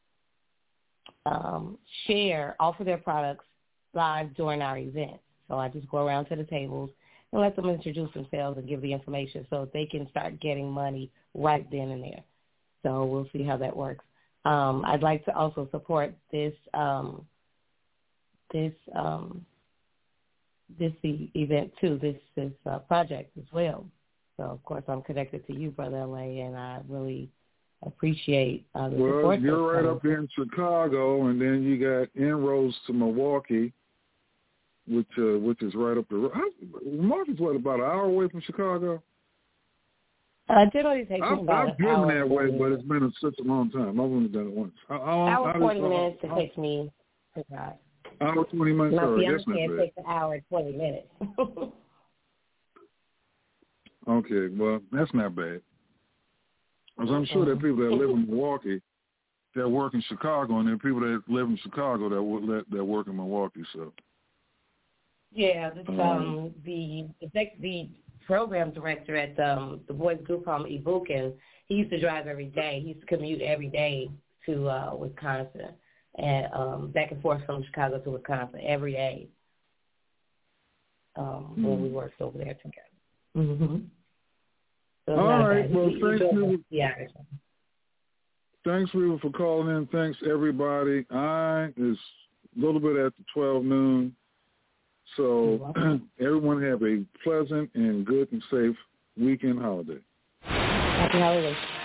um, share, offer their products live during our event. So I just go around to the tables and let them introduce themselves and give the information so they can start getting money right then and there. So we'll see how that works. Um, I'd like to also support this um, this um, this e- event too, this this uh, project as well. So of course I'm connected to you, Brother L A, and I really appreciate uh, the well, support. Well, you're right coming. up here in Chicago, and then you got inroads to Milwaukee, which uh, which is right up the road. Milwaukee's what, about an hour away from Chicago? Uh, generally takes me I've, about I've an driven hour. that way, but it's been a, such a long time. I've only done it once. How, how, hour how forty does, minutes uh, it takes me to drive. Hour twenty minutes. My Sorry, fiance that's not it bad. takes an hour and twenty minutes. Okay, well, that's not bad. Because I'm sure there are people that live in Milwaukee that work in Chicago, and there are people that live in Chicago that would let that work in Milwaukee. So. Yeah, this, um, um, the the the program director at um, the boys group called Ibuken, he used to drive every day. He used to commute every day to uh, Wisconsin and um, back and forth from Chicago to Wisconsin every day um, mm. when we worked over there together. Mm-hmm. So all right. Well, he, thanks, River. Yeah. Thanks, River, for calling in. Thanks, everybody. I is a little bit after twelve noon. So everyone have a pleasant and good and safe weekend holiday. Happy holidays.